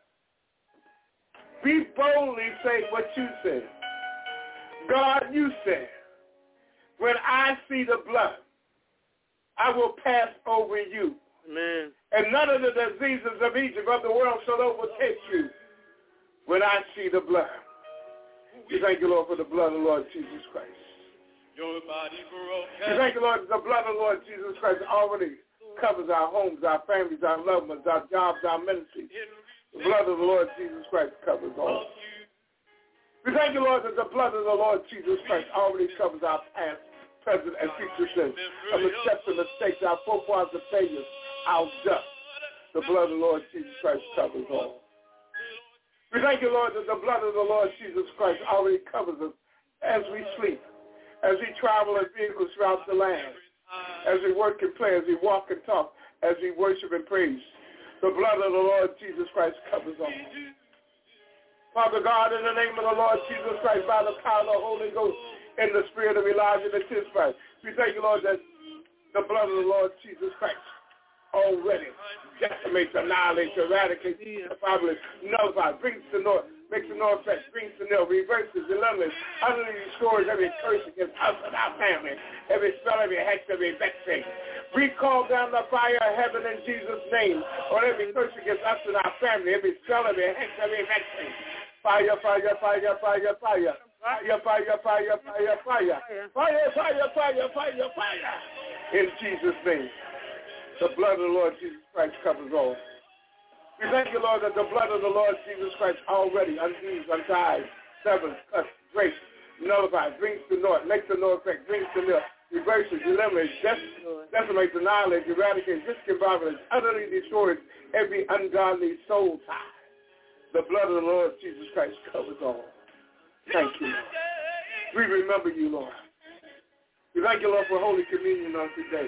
We boldly say what you said. God, you said, when I see the blood, I will pass over you. Amen. And none of the diseases of Egypt of the world shall overtake you when I see the blood. We thank you, Lord, for the blood of the Lord Jesus Christ. Your body broken. We thank you, Lord, that the blood of the Lord Jesus Christ already covers our homes, our families, our loved ones, our jobs, our ministries. The blood of the Lord Jesus Christ covers all. We thank you, Lord, that the blood of the Lord Jesus Christ already covers our past, present, and future sins, our missteps and mistakes, our faux pas and failures, our dust. The blood of the Lord Jesus Christ covers all. We thank you, Lord, that the blood of the Lord Jesus Christ already covers us as we sleep, as we travel in vehicles throughout the land, as we work and play, as we walk and talk, as we worship and praise. The blood of the Lord Jesus Christ covers all. Father God, in the name of the Lord Jesus Christ, by the power of the Holy Ghost, in the spirit of Elijah the Tishbite, we thank you, Lord, that the blood of the Lord Jesus Christ already decimates, annihilates, eradicates, probably nullifies, brings to naught, makes a no effect, brings to nil, reverses, eliminates, utterly destroys every curse against us and our family, every spell, every hex, every vexing. We call down the fire of heaven in Jesus' name on every curse against us and our family, every spell, every hex, every vexing. Fire, fire, fire, fire, fire. Fire, fire, fire, fire, fire. Fire, fire, fire, fire, fire. In Jesus' name. The blood of the Lord Jesus Christ covers all. We thank you, Lord, that the blood of the Lord Jesus Christ already undoes, unties, severs, cuts, breaks, nullifies, brings to naught, makes a no effect, brings to nil, reverses, eliminates, decimates, annihilates, eradicates, discombobulates, utterly destroys every ungodly soul tie. The blood of the Lord Jesus Christ covers all. Thank you, Lord. We remember you, Lord. We thank you, Lord, for Holy Communion on today.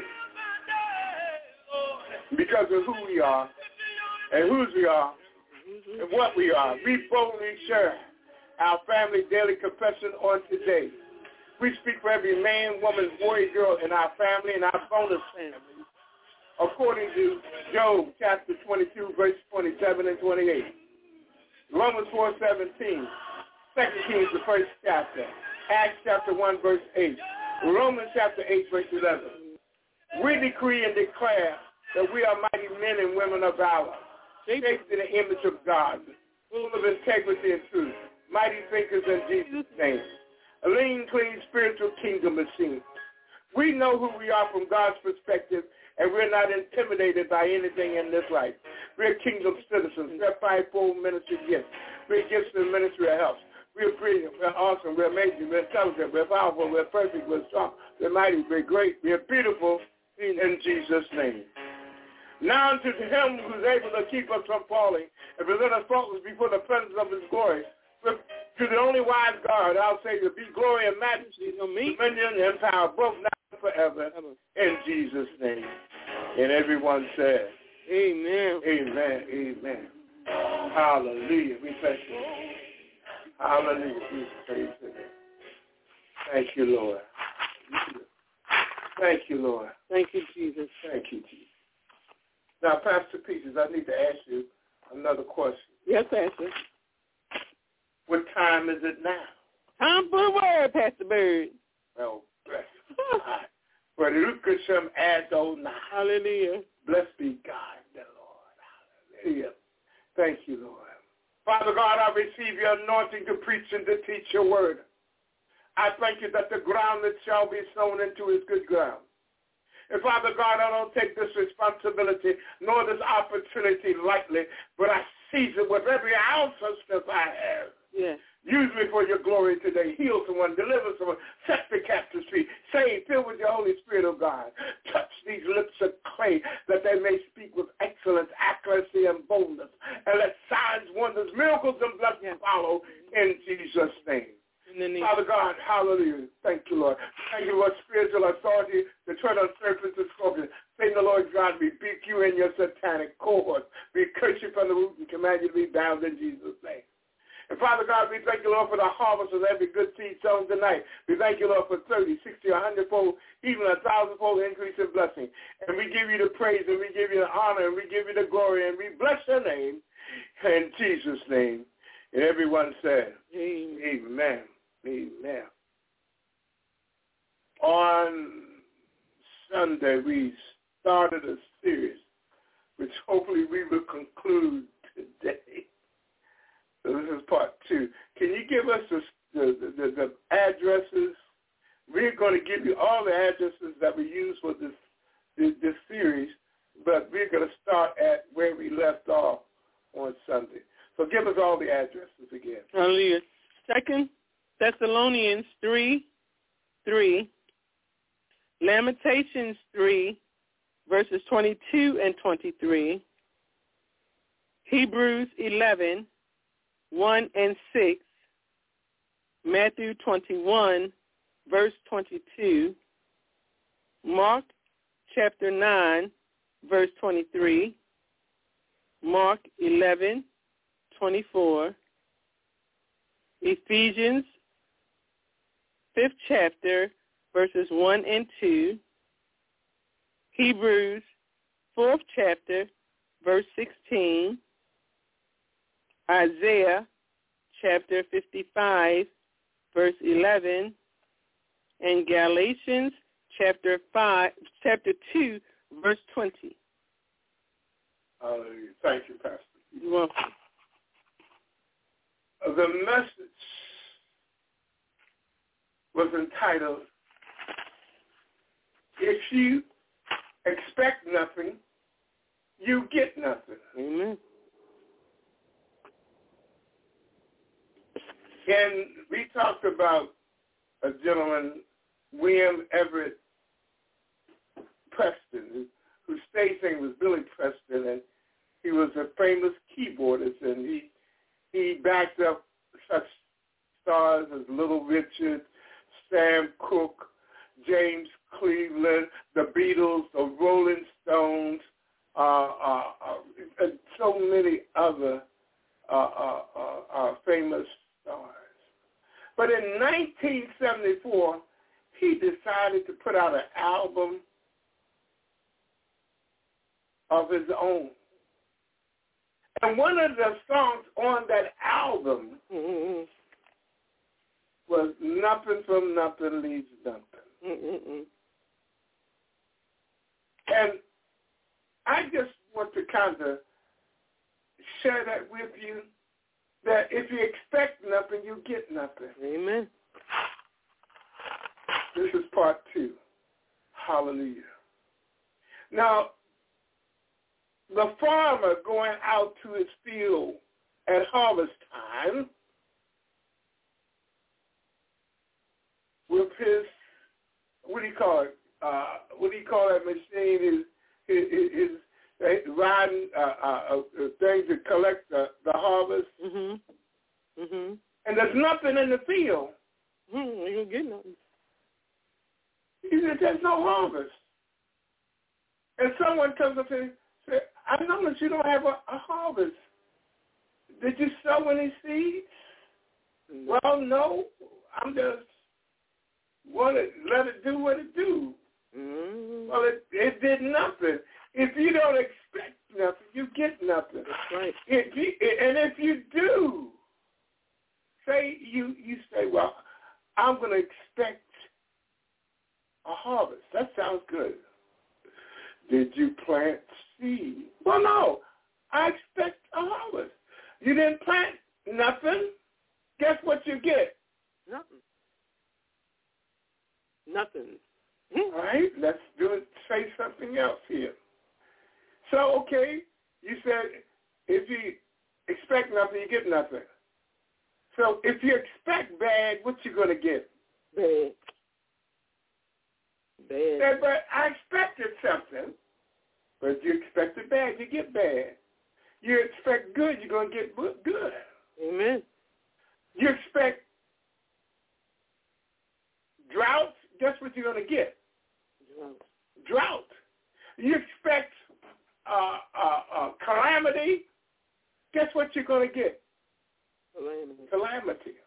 Because of who we are and whose we are and what we are, we boldly share our family daily confession on today. We speak for every man, woman, boy, girl in our family and our bonus family, according to Job chapter 22, verse 27 and 28. Romans 4:17, 2 Kings, the first chapter, Acts chapter 1, verse 8, Romans chapter 8, verse 11. We decree and declare that we are mighty men and women of valor, shaped in the image of God, full of integrity and truth, mighty thinkers in Jesus' name, a lean, clean, spiritual kingdom machine. We know who we are from God's perspective, and we're not intimidated by anything in this life. We're kingdom citizens. We're fivefold ministry gifts. We're gifts in the ministry of health. We're brilliant. We're awesome. We're amazing. We're intelligent. We're powerful. We're perfect. We're strong. We're mighty. We're great. We're beautiful in Jesus' name. Now unto him who's able to keep us from falling and present us faultless before the presence of his glory. To the only wise God, our Savior, be glory and majesty, dominion and power, both now and forever, in Jesus' name. And everyone said, Amen. Amen. Amen. Hallelujah. We thank you. Hallelujah. We praise you. Thank you, Lord. Thank you, Lord. Thank you, Jesus. Thank you, Jesus. Now, Pastor Peaches, I need to ask you another question. Yes, Pastor. What time is it now? Time for the word, Pastor Bird. Oh, bless God. For the Rukasham Adonai. Hallelujah. Blessed be God, the Lord. Hallelujah. Thank you, Lord. Father God, I receive your anointing to preach and to teach your word. I thank you that the ground that shall be sown into is good ground. And Father God, I don't take this responsibility nor this opportunity lightly, but I seize it with every ounce of stuff I have. Yes. Use me for your glory today. Heal someone, deliver someone, set the captives free. Save, fill with your Holy Spirit, O God. Touch these lips of clay that they may speak with excellence, accuracy, and boldness. And let signs, wonders, miracles, and blessings follow in Jesus' name. Father God, hallelujah. Thank you, Lord. Thank you, Lord, spiritual authority to tread on serpents and scorpions. Satan, the Lord God, rebuke you in your satanic cohort. We curse you from the root and command you to be bound in Jesus' name. And Father God, we thank you, Lord, for the harvest of every good seed sown tonight. We thank you, Lord, for 30, 60, 100-fold, even 1,000-fold increase in blessing. And we give you the praise, and we give you the honor, and we give you the glory, and we bless your name in Jesus' name. And everyone said, Amen. Amen. On Sunday, we started a series, which hopefully we will conclude today. So this is part 2. Can you give us the addresses? We're going to give you all the addresses that we use for this series, but we're going to start at where we left off on Sunday. So give us all the addresses again. Hallelujah. 2 Thessalonians 3:3, Lamentations 3, verses 22 and 23, Hebrews 11, 1 and 6, Matthew 21, verse 22, Mark chapter 9, verse 23, Mark 11, 24, Ephesians 5th chapter, verses 1 and 2, Hebrews 4th chapter, verse 16, Isaiah chapter 55, verse 11, and Galatians chapter 2, verse 20. Hallelujah. Thank you, Pastor. You're welcome. The message was entitled, If You Expect Nothing, You Get Nothing. Amen. And we talked about a gentleman, William Everett Preston, whose stage name was Billy Preston, and he was a famous keyboardist, and he backed up such stars as Little Richard, Sam Cooke, James Cleveland, the Beatles, the Rolling Stones, and so many other famous stars. But in 1974, he decided to put out an album of his own. And one of the songs on that album was Nothing from Nothing Leaves Nothing. And I just want to kind of share that with you, that if you expect nothing, you get nothing. Amen. This is part 2. Hallelujah. Now, the farmer going out to his field at harvest time with his, what do you call it? What do you call that machine? His riding thing to collect the harvest. Mm-hmm. Mm-hmm. And there's nothing in the field. You don't get nothing. He said, there's no harvest. And someone comes up and says, I noticed you don't have a harvest. Did you sow any seeds? No. Well, no. I'm just want to let it do what it do. Mm-hmm. Well, it did nothing. If you don't expect nothing, you get nothing. That's right. If you do, say you say, well, I'm going to expect a harvest. That sounds good. Did you plant seed? Well, no. I expect a harvest. You didn't plant nothing. Guess what you get? Nothing. Nothing. All right, let's say something else here. So, okay, you said if you expect nothing, you get nothing. So if you expect bad, what you going to get? Bad. Bad. But I expected something, but you expected bad, you get bad. You expect good, you're going to get good. Amen. You expect drought, guess what you're going to get? Drought. You expect calamity, guess what you're going to get? Calamity.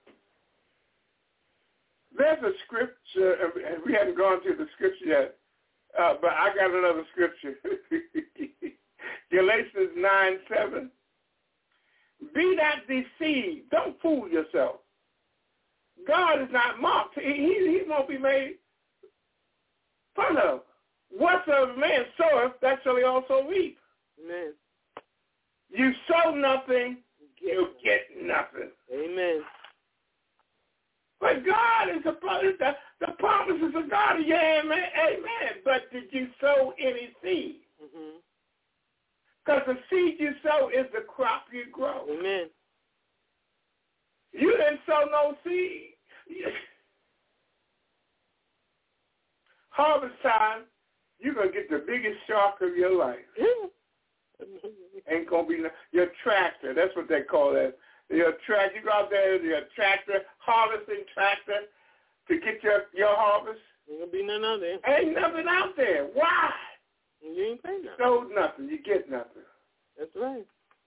There's a scripture, and we haven't gone through the scripture yet, but I got another scripture. Galatians 9:7. Be not deceived. Don't fool yourself. God is not mocked. He won't be made fun of. Whatsoever man soweth, that shall he also reap. Amen. You sow nothing, you get nothing. Amen. But God is the promises of God are yeah, amen, amen. But did you sow any seed? Because the seed you sow is the crop you grow. Amen. You didn't sow no seed. Harvest time, you're going to get the biggest shark of your life. Ain't going to be your tractor. That's what they call that. Your tractor. You go out there, your tractor, harvesting tractor to get your harvest. Ain't going to be nothing out there. Ain't nothing out there. Why? You ain't paying nothing. Sold nothing. You get nothing. That's right.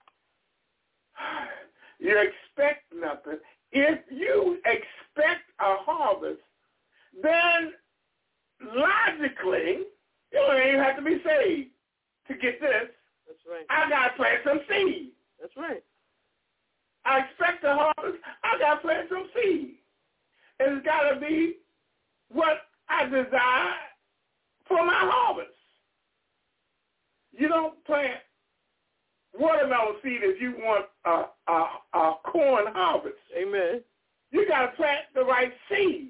You expect nothing. If you expect a harvest, then logically, you don't even have to be saved to get this. That's right. I got to plant some seed. That's right. I expect a harvest. I got to plant some seed. And it's got to be what I desire for my harvest. You don't plant watermelon seed if you want a corn harvest. Amen. You got to plant the right seed.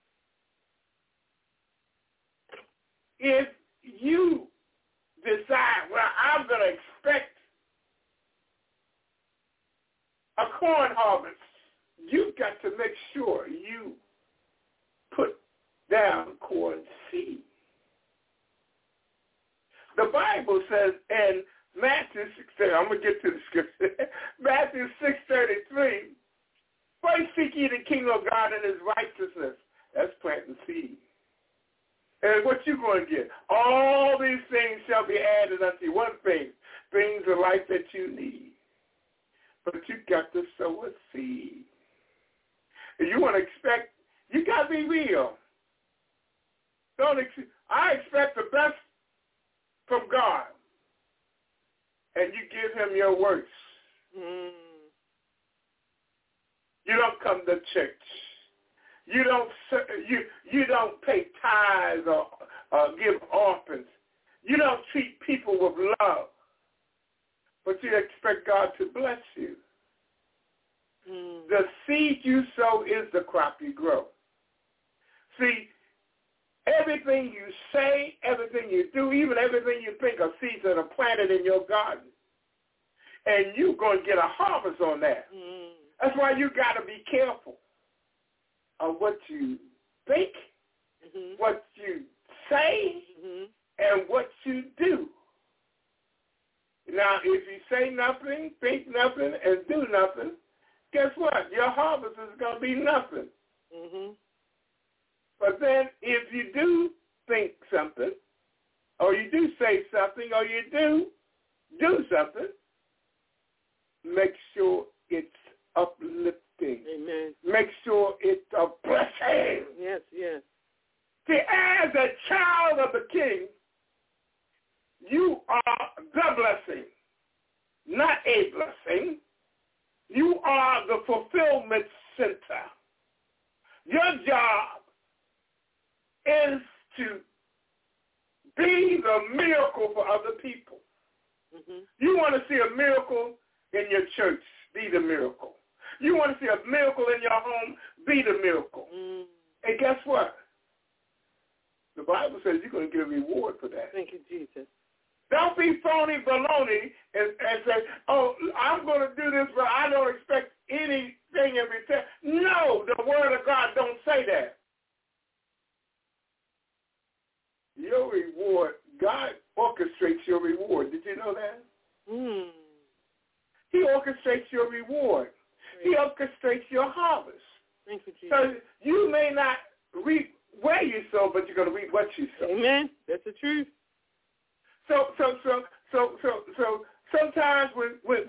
If you decide, well, I'm going to expect a corn harvest, you've got to make sure you put down corn seed. The Bible says in Matthew 6:30, I'm going to get to the scripture, Matthew 6:33, first seek ye the kingdom of God and his righteousness. That's planting seed. And what you going to get? All these things shall be added unto you. One thing, things of life that you need. But you got to sow a seed. If you want to expect, you got to be real. I expect the best from God. And you give him your worst. You don't come to church. You don't pay tithes or give orphans. You don't treat people with love. But you expect God to bless you. The seed you sow is the crop you grow. See, Everything you say, everything you do, even everything you think are seeds that are planted in your garden. And you're going to get a harvest on that. That's why you got to be careful of what you think, what you say, and what you do. Now, if you say nothing, think nothing, and do nothing, guess what? Your harvest is going to be nothing. But then if you do think something, or you do say something, or you do something, make sure it's uplifting. Amen. Make sure it's a blessing. Yes, yes. See, as a child of the King, you are the blessing, not a blessing. You are the fulfillment center. Your job is to be the miracle for other people. You want to see a miracle in your church, be the miracle. You want to see a miracle in your home, be the miracle. And guess what? The Bible says you're going to get a reward for that. Thank you, Jesus. Don't be phony baloney and say, oh, I'm going to do this, but I don't expect anything in return. No, the Word of God don't say that. Your reward, God orchestrates your reward. Did you know that? He orchestrates your reward. He orchestrates your harvest. Thank you, Jesus. So you may not reap where you sow, but you're going to reap what you sow. Amen. That's the truth. So sometimes when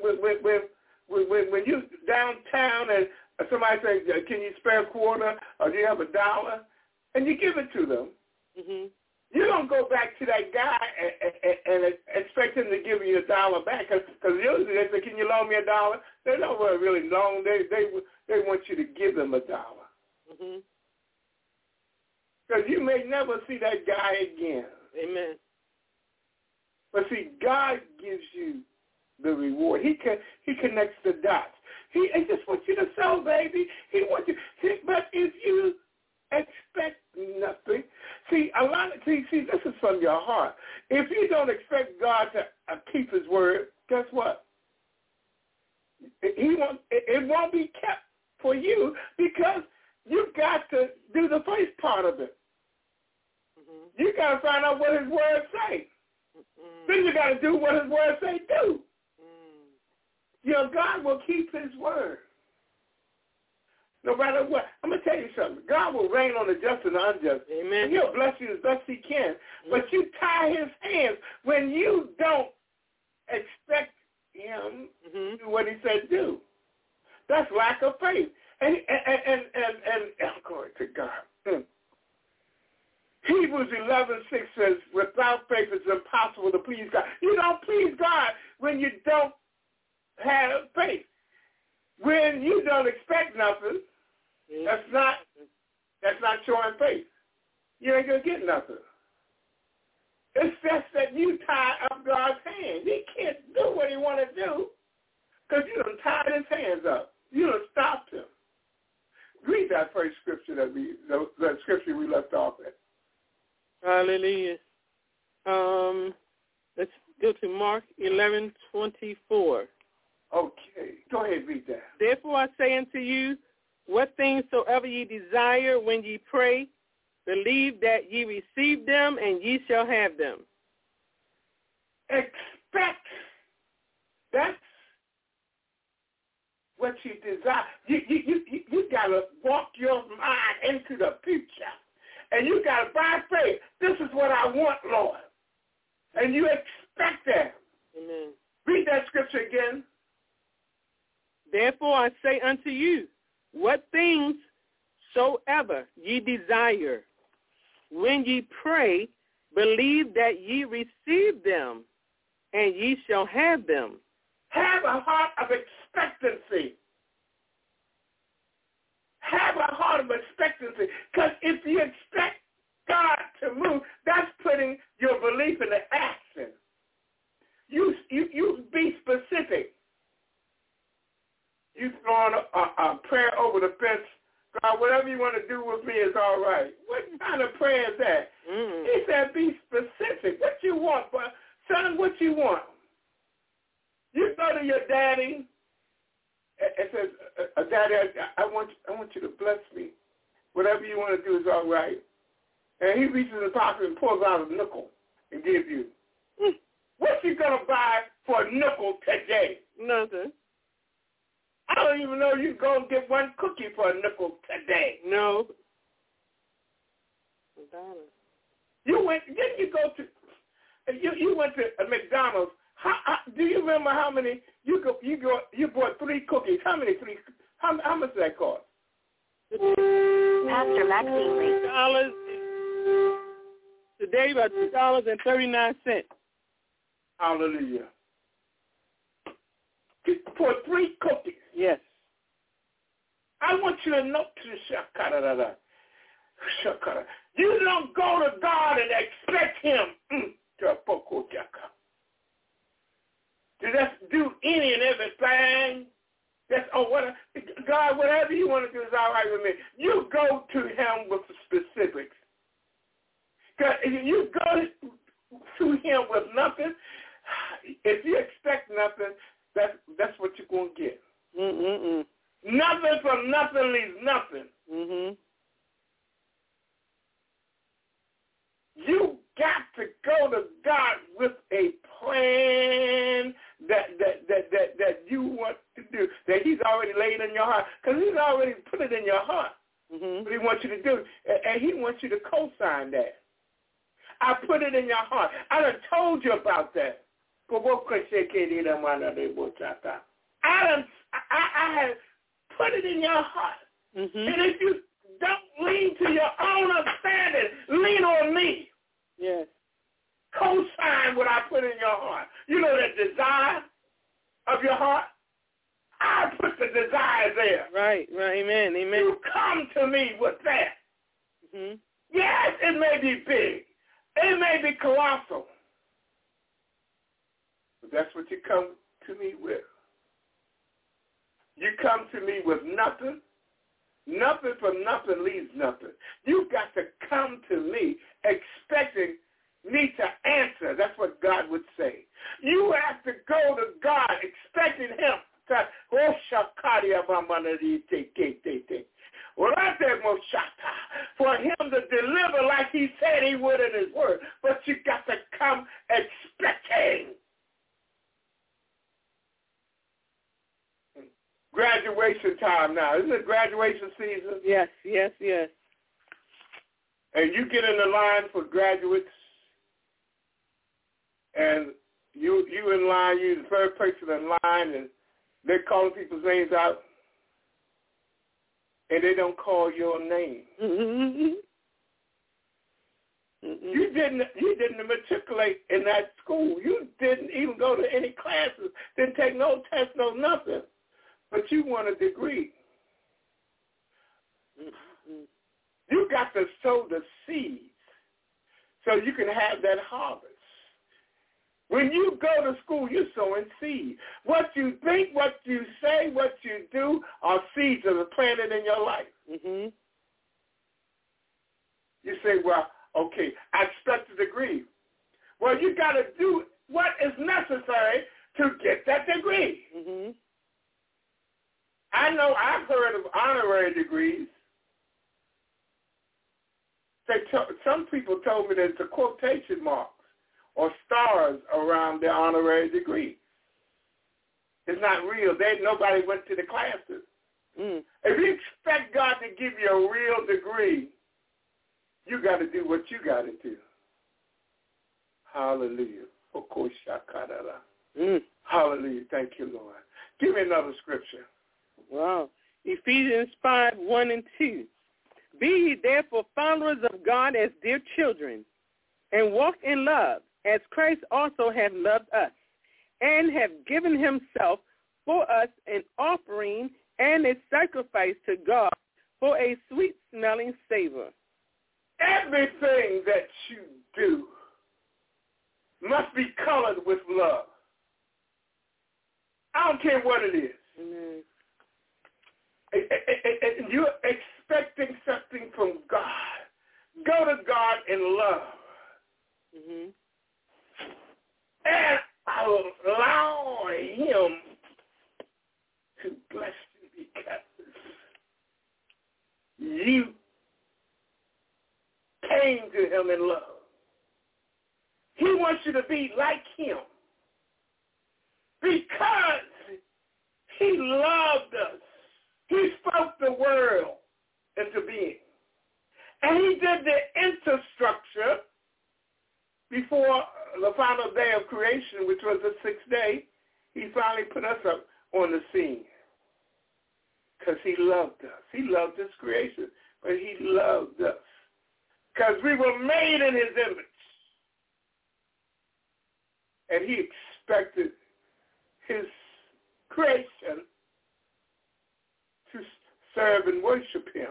you downtown and somebody says, can you spare a quarter or do you have $1? And you give it to them, you don't go back to that guy and expect him to give you $1 back because usually they say, can you loan me $1? They don't really loan. They want you to give them $1. Because you may never see that guy again. Amen. But see, God gives you the reward. He connects the dots. He just wants you to sow, baby. He wants you. But if you expect nothing, see, this is from your heart. If you don't expect God to keep His word, guess what? It won't be kept for you because you got to do the first part of it. You got to find out what His word say. Then you got to do what His word say do. God will keep His word. No matter what. I'm going to tell you something. God will reign on the just and the unjust. Amen. And He'll bless you as best He can. But you tie His hands when you don't expect Him to do what He said do. That's lack of faith. And glory to God. Hebrews 11:6 says, without faith it's impossible to please God. You don't please God when you don't have faith. When you don't expect nothing, that's not showing faith. You ain't going to get nothing. It's just that you tie up God's hands. He can't do what He want to do because you done tied His hands up. You done stopped Him. Read that first scripture that scripture we left off at. Hallelujah. Let's go to Mark 11:24. Okay. Go ahead, read that. Therefore I say unto you, what things soever ye desire when ye pray, believe that ye receive them, and ye shall have them. Expect. That's what you desire. You got to walk your mind into the future. And you got to, by faith, this is what I want, Lord. And you expect that. Amen. Read that scripture again. Therefore I say unto you, what things soever ye desire, when ye pray, believe that ye receive them, and ye shall have them. Have a heart of expectancy. Have a heart of expectancy. Because if you expect God to move, that's putting your belief into action. You be specific. You throwing a prayer over the fence God, whatever you want to do with me is all right. What kind of prayer is that? He said, be specific. What you want, but son, what you want? You go to your daddy and says, Daddy, I want you to bless me. Whatever you want to do is all right. And he reaches in the pocket and pulls out a nickel and gives you. What you going to buy for a nickel today? Nothing. I don't even know you go and get one cookie for a nickel today. No. You went to McDonald's. Do you remember how many you bought 3 cookies? How much did that cost? Pastor Maxine Lee. $2. Today about $2.39. Hallelujah. For 3 cookies. Yes. I want you to note you don't go to God and expect him to just do any and everything. God, whatever you want to do is all right with me. You go to him with the specifics. Because if you go to him with nothing, if you expect nothing, that's what you're going to get. Nothing from nothing leaves nothing. You got to go to God with a plan that you want to do, that he's already laid in your heart, because he's already put it in your heart. What he wants you to do, and he wants you to co-sign that. I put it in your heart. I done told you about that. I have put it in your heart. And if you don't lean to your own understanding, lean on me. Yes. Co-sign what I put in your heart. You know that desire of your heart? I put the desire there. Right. Amen. You come to me with that. Yes, it may be big. It may be colossal. But that's what you come to me with. You come to me with nothing. Nothing from nothing leaves nothing. You've got to come to me expecting me to answer. That's what God would say. You have to go to God expecting him to, for him to deliver like he said he would in his word. But you got to come expecting. Graduation time now. Isn't it graduation season? Yes. And you get in the line for graduates, and you in line, you're the first person in line, and they're calling people's names out, and they don't call your name. You didn't matriculate in that school. You didn't even go to any classes, didn't take no test, no nothing. But you want a degree. You got to sow the seeds so you can have that harvest. When you go to school, you're sowing seeds. What you think, what you say, what you do are seeds that are planted in your life. You say, well, okay, I expect a degree. Well, you got to do what is necessary to get that degree. I know I've heard of honorary degrees. Some people told me there's a quotation marks or stars around their honorary degree. It's not real. Nobody went to the classes. If you expect God to give you a real degree, you got to do what you got to do. Hallelujah. Hallelujah. Thank you, Lord. Give me another scripture. Wow. Ephesians 5:1-2. Be ye therefore followers of God as dear children, and walk in love, as Christ also hath loved us, and have given himself for us an offering and a sacrifice to God for a sweet-smelling savor. Everything that you do must be colored with love. I don't care what it is. you're expecting something from God, go to God in love. Mm-hmm. And allow him to bless you because you came to him in love. He wants you to be like him because he loved us. He spoke the world into being. And he did the infrastructure before the final day of creation, which was the sixth day. He finally put us up on the scene because he loved us. He loved his creation, but he loved us because we were made in his image. And he expected his creation to serve and worship him.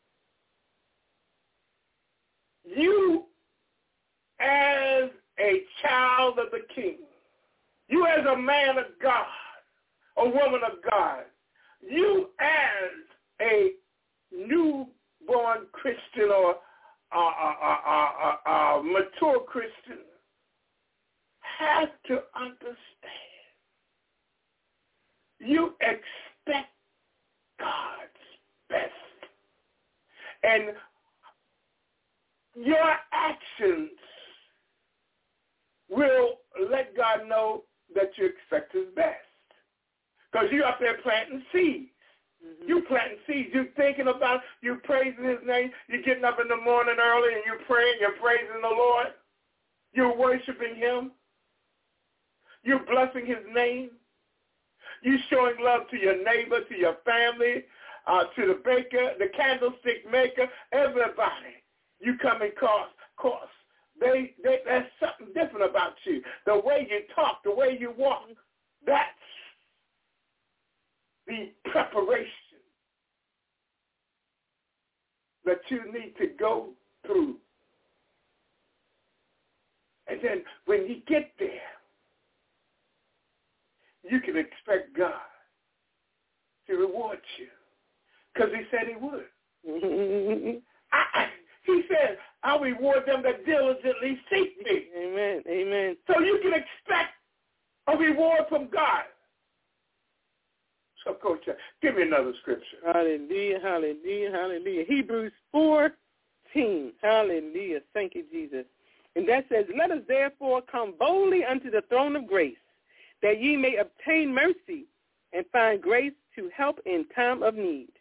You, as a child of the King, you as a man of God, a woman of God, you as a newborn Christian or a mature Christian, have to understand you expect God's best. And your actions will let God know that you expect his best. Because you're up there planting seeds. Mm-hmm. You planting seeds. You're thinking about, you're praising his name. You're getting up in the morning early and you're praying. You're praising the Lord. You're worshiping him. You're blessing his name. You're showing love to your neighbor, to your family, to the baker, the candlestick maker, everybody. You come in course. There's something different about you. The way you talk, the way you walk, that's the preparation that you need to go through. And then when you get there, you can expect God to reward you because he said he would. He said, I'll reward them that diligently seek me. Amen. Amen. So you can expect a reward from God. So, Coach, give me another scripture. Hallelujah, hallelujah, hallelujah. Hebrews 14. Hallelujah. Thank you, Jesus. And that says, let us therefore come boldly unto the throne of grace, that ye may obtain mercy and find grace to help in time of need.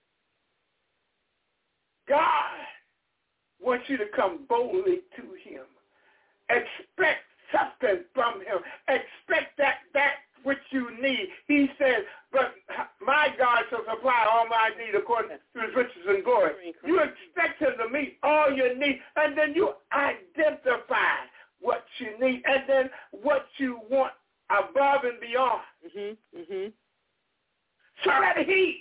God wants you to come boldly to him. Expect something from him. Expect that which you need. He says, but my God shall supply all my need according to his riches and glory. You expect him to meet all your needs, and then you identify what you need, and then what you want above and beyond. Mm-hmm. Mm-hmm. So that he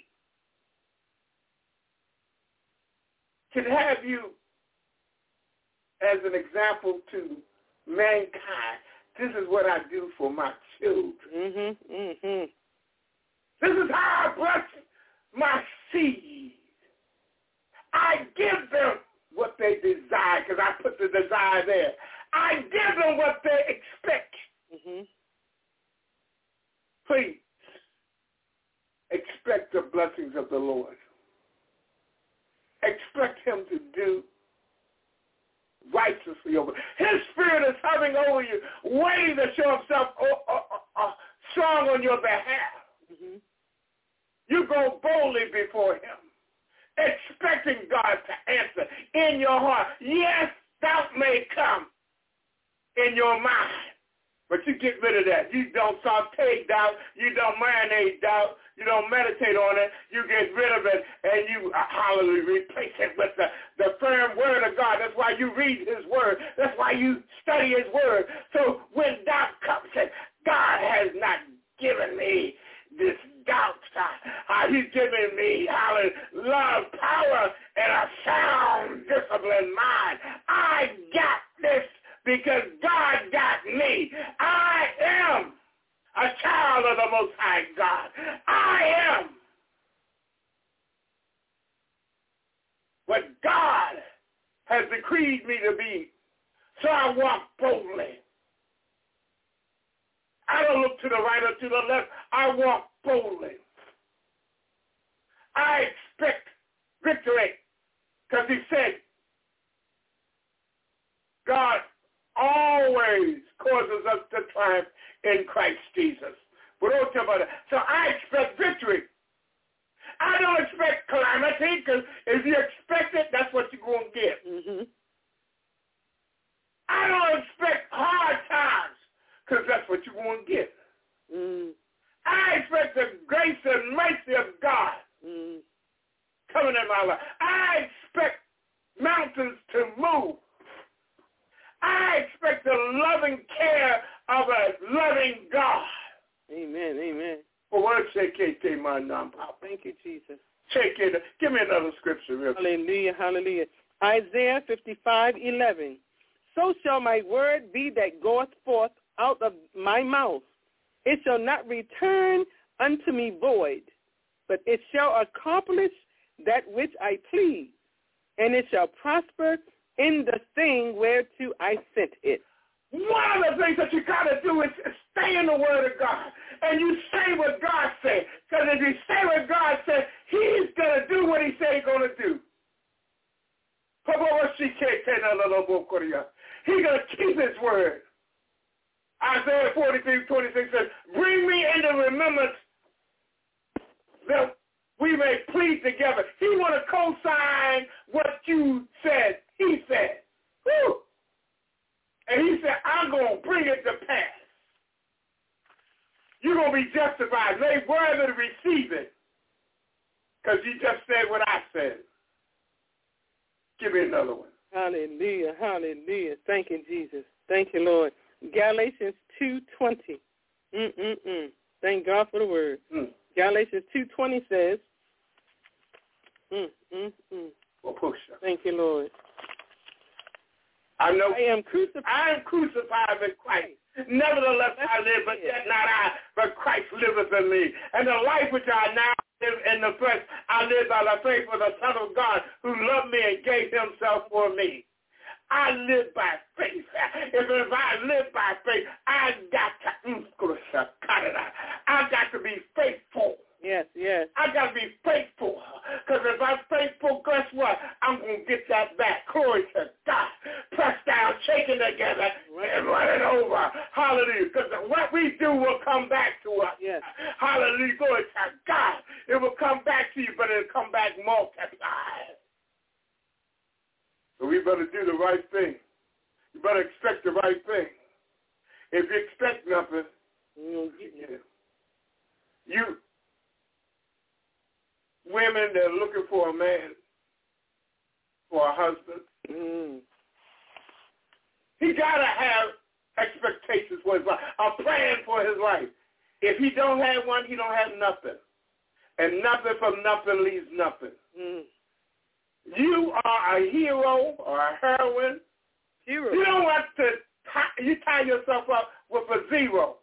can have you as an example to mankind. This is what I do for my children. Mm-hmm. Mm-hmm. This is how I bless my seed. I give them what they desire, because I put the desire there. I give them what they expect. Mm-hmm. Please expect the blessings of the Lord. Expect him to do righteously over. His spirit is hovering over you, waiting to show himself strong on your behalf. Mm-hmm. You go boldly before him, expecting God to answer in your heart. Yes, doubt may come in your mind, but you get rid of that. You don't saute doubt. You don't marinate doubt. You don't meditate on it. You get rid of it, and you, hallelujah, replace it with the firm word of God. That's why you read his word. That's why you study his word. So when doubt comes, and God has not given me this doubt. He's given me, hallelujah, love, power, and a sound, disciplined mind. I got this because God got me. I am a child of the Most High God. I am what God has decreed me to be. So I walk boldly. I don't look to the right or to the left. I walk boldly. I expect victory because he said, God always causes us to triumph in Christ Jesus. But don't tell about that. So I expect victory. I don't expect calamity because if you expect it, that's what you're going to get. Mm-hmm. I don't expect hard times because that's what you're going to get. Mm. I expect the grace and mercy of God coming in my life. I expect mountains to move. I expect the loving care of a loving God. Amen, amen. For what say, my non-pop. Thank you, Jesus. Take it. Give me another scripture real quick. Hallelujah, hallelujah. Isaiah 55:11. So shall my word be that goeth forth out of my mouth. It shall not return unto me void, but it shall accomplish that which I please, and it shall prosper in the thing whereto I sent it. One of the things that you got to do is stay in the Word of God, and you say what God said. Because if you say what God said, he's going to do what he said he's going to do. He's going to keep his word. Isaiah 43:26 says, bring me into remembrance that we may plead together. He want to co-sign what you said. He said. Whew. And he said, I'm going to bring it to pass. You're going to be justified. They worthy to receive it. Because you just said what I said. Give me another one. Hallelujah, hallelujah. Thank you, Jesus. Thank you, Lord. Galatians 2:20. Thank God for the word. Galatians 2:20 says, Well, push her. Thank you, Lord. I know I am crucified with Christ. Nevertheless I live, but yet not I, but Christ liveth in me. And the life which I now live in the flesh, I live by the faith of the Son of God who loved me and gave himself for me. I live by faith. If I live by faith, I got to be faithful. Yes, yes. I got to be faithful. Because if I'm faithful, guess what? I'm going to get that back. Glory to God. Pressed down, shaken together, and running over. Hallelujah. Because what we do will come back to us. Yes. Hallelujah. Glory to God. It will come back to you, but it will come back multiplied. So we better do the right thing. You better expect the right thing. If you expect nothing, you women that are looking for a man, for a husband, he got to have expectations for his life, a plan for his life. If he don't have one, he don't have nothing. And nothing from nothing leaves nothing. You are a hero or a heroine. Hero. You don't want to you tie yourself up with a zero.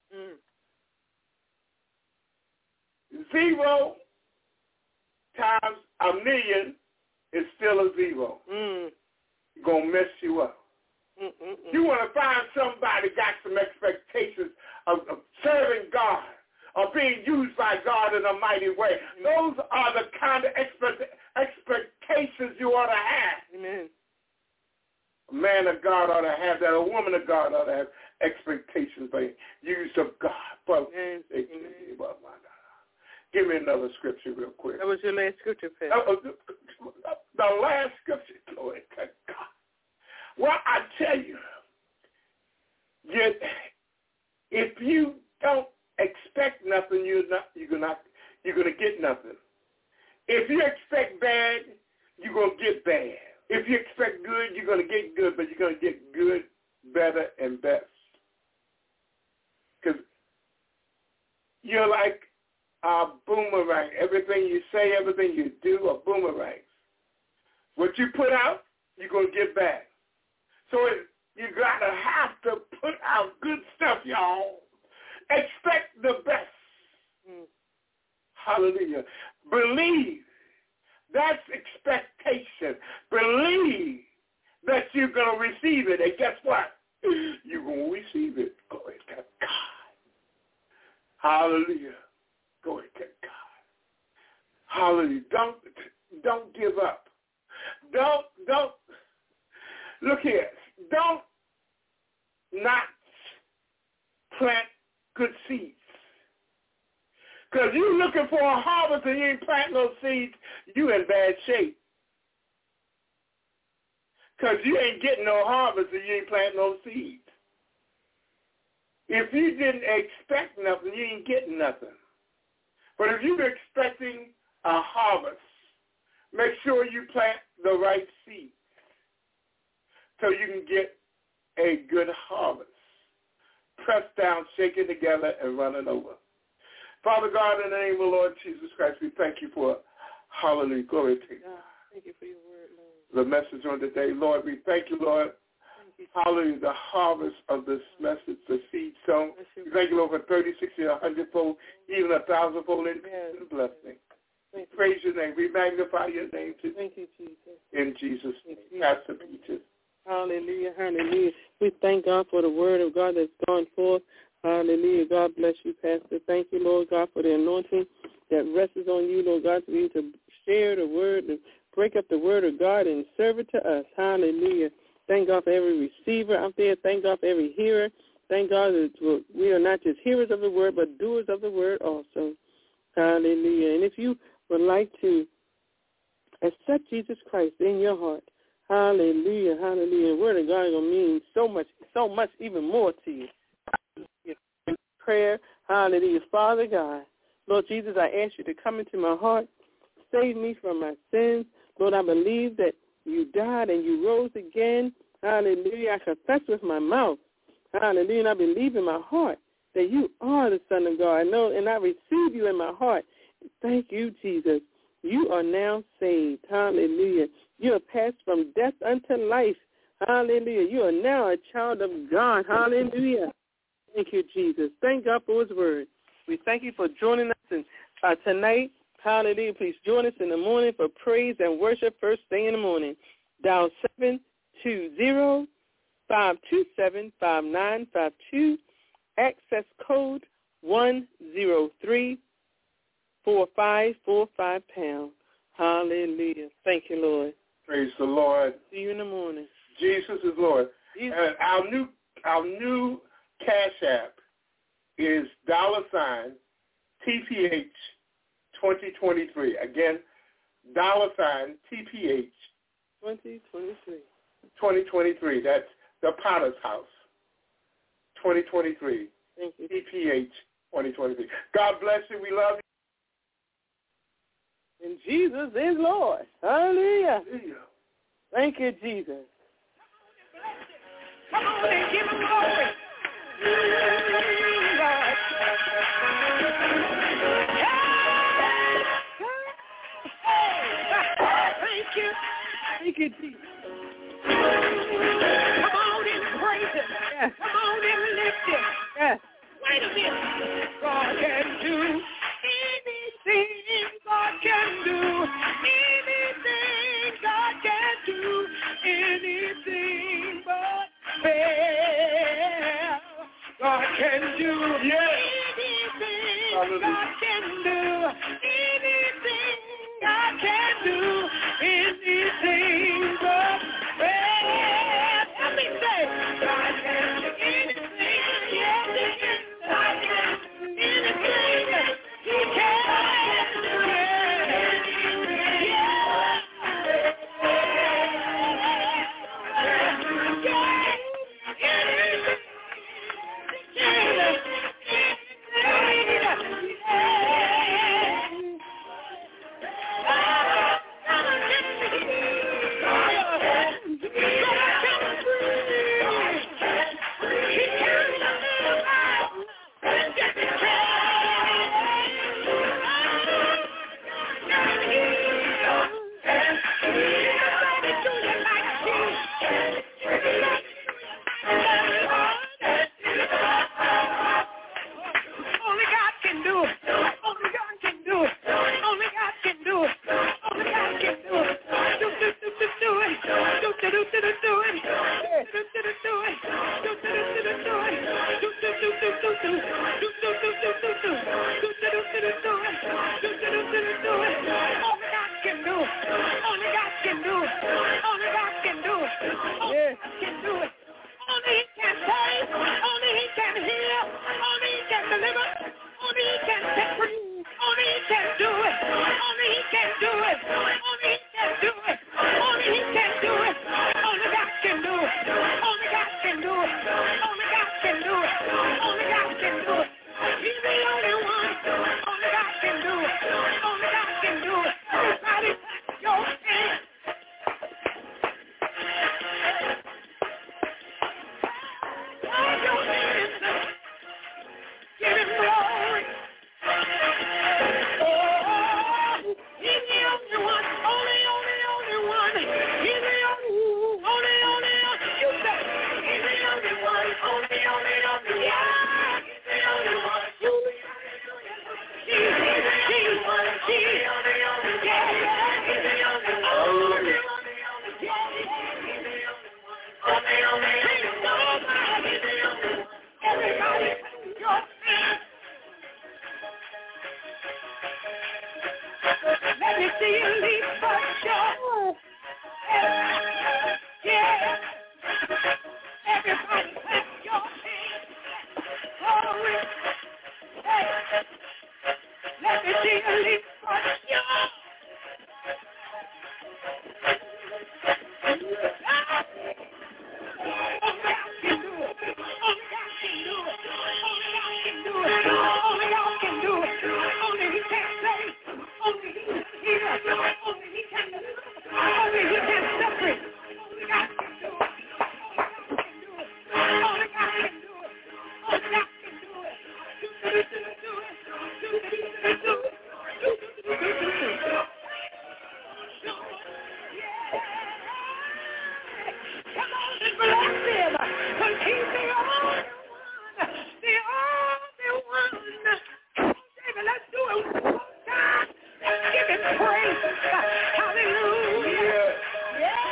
0 times a million is still a zero. It's going to mess you up. You want to find somebody got some expectations of serving God or being used by God in a mighty way. Those are the kind of expectations you ought to have. Amen. A man of God ought to have that. A woman of God ought to have expectations by use of God. But give me another scripture real quick. That was your last scripture, Pastor. The last scripture, glory to God. Well, I tell you, if you don't expect nothing, you're gonna get nothing. If you expect bad, you're gonna get bad. If you expect good, you're gonna get good, but you're gonna get good, better, and best. Because you're like a boomerang. Everything you say, everything you do are boomerangs. What you put out, you're going to get back. So you got to have to put out good stuff, y'all. Expect the best. Hallelujah. Believe. That's expectation. going to receive it. And guess what? You're going to receive it. Glory to God. Hallelujah. Glory to God. Hallelujah. Don't give up. Don't look here. Don't not plant good seeds. Because you're looking for a harvest and you ain't planting those seeds, you in bad shape. Because you ain't getting no harvest and you ain't planting no seeds. If you didn't expect nothing, you ain't getting nothing. But if you're expecting a harvest, make sure you plant the right seeds so you can get a good harvest. Pressed down, shaken together, and running over. Father God, in the name of the Lord Jesus Christ, we thank you for, hallelujah, glory to God. Thank you for your word, Lord. The message on today, Lord, we thank you, Lord. Hallelujah, the harvest of this message, the seed sown. We thank you, Lord, for 30, 60, 100-fold, even 1,000-fold increase and blessing. Praise your name. We magnify your name today. Thank you, Jesus. In Jesus' name. Pastor Peaches. Hallelujah, hallelujah. We thank God for the word of God that's gone forth. Hallelujah. God bless you, Pastor. Thank you, Lord God, for the anointing that rests on you, Lord God, for you to share the word and break up the word of God and serve it to us. Hallelujah. Thank God for every receiver out there. Thank God for every hearer. Thank God that we are not just hearers of the word, but doers of the word also. Hallelujah. And if you would like to accept Jesus Christ in your heart, hallelujah, hallelujah. The word of God is going to mean so much, even more to you. Prayer, hallelujah. Father God, Lord Jesus, I ask you to come into my heart, save me from my sins. Lord, I believe that you died and you rose again. Hallelujah. I confess with my mouth. Hallelujah. And I believe in my heart that you are the Son of God. I know, and I receive you in my heart. Thank you, Jesus. You are now saved. Hallelujah. You have passed from death unto life. Hallelujah. You are now a child of God. Hallelujah. Thank you, Jesus. Thank God for his word. We thank you for joining us tonight. Hallelujah. Please join us in the morning for praise and worship first thing in the morning. Dial 720-527-5952. Access code 103-4545#. Hallelujah. Thank you, Lord. Praise the Lord. See you in the morning. Jesus is Lord. Our new Cash App is $TPH 2023. Again, $TPH 2023. That's the Potter's House 2023. Thank you. TPH 2023. God bless you. We love you. And Jesus is Lord. Hallelujah. Thank you, Jesus. Come on and give him glory. Thank you. Thank you, Jesus. Come on and praise him. Yes. Come on and lift him. Yes. Wait a minute. God can do anything. God can do anything. God can do anything but fail. God can do anything. God can do anything. God can do anything but fail. Let me say, God can do anything. Yes, He can. God can do anything. He can do anything. Yeah. Only God can do it. Only He can save. Only He can heal. Only He can deliver. Only He can set free. Only He can do it. Only He can do it. Only He can do it. Only He can do it. Only God can do it. Only God can do it. Only God can do it. Only God can do it. He's the only one. Only God can do it. Only God can do it. Everybody clap your hands. Clap your hands. Give Him glory. Oh, He's the only one. Only one. He's the only. You said He's the only one. Only. Yeah. He's the only one. Everybody, your hands. Let me see you leap for joy. Yeah. Everybody, clap your hands. Glory. Hey. Let me see you leap for joy. Only God can do it. Only He can save. Only He can heal. Only He can deliver. Only He can set free. Only God can do it. Only God can do it. Only God can do it. Only God can do it. Come on and bless Him, 'cause He's the only one. The only one. David, let's do it one more time. Let's give Him praise. Hallelujah. Yeah.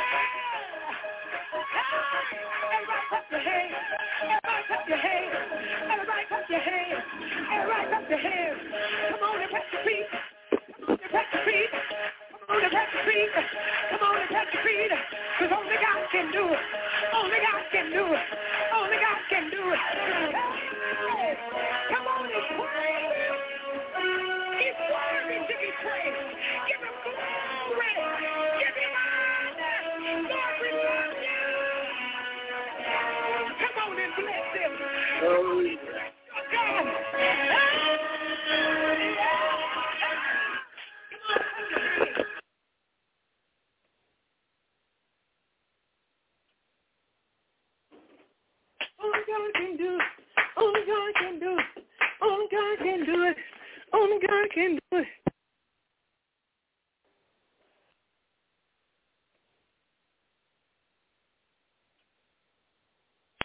Everybody clap your hands. Everybody clap your hands. Everybody clap your hands. Everybody clap your hands. Come on and touch your feet. Come on and touch your feet. Come on and touch your feet. Come on and touch your feet. Because only God can do it. Only God can do it. Only God can do it. Hey, come on and praise Him. He's worthy to be praised. Give Him glory. Give Him honor. Lord, we love you. Come on and bless Him. Come on and bless your God. Only God can do it. Only God can do it. Only God can do it. Only God can do it.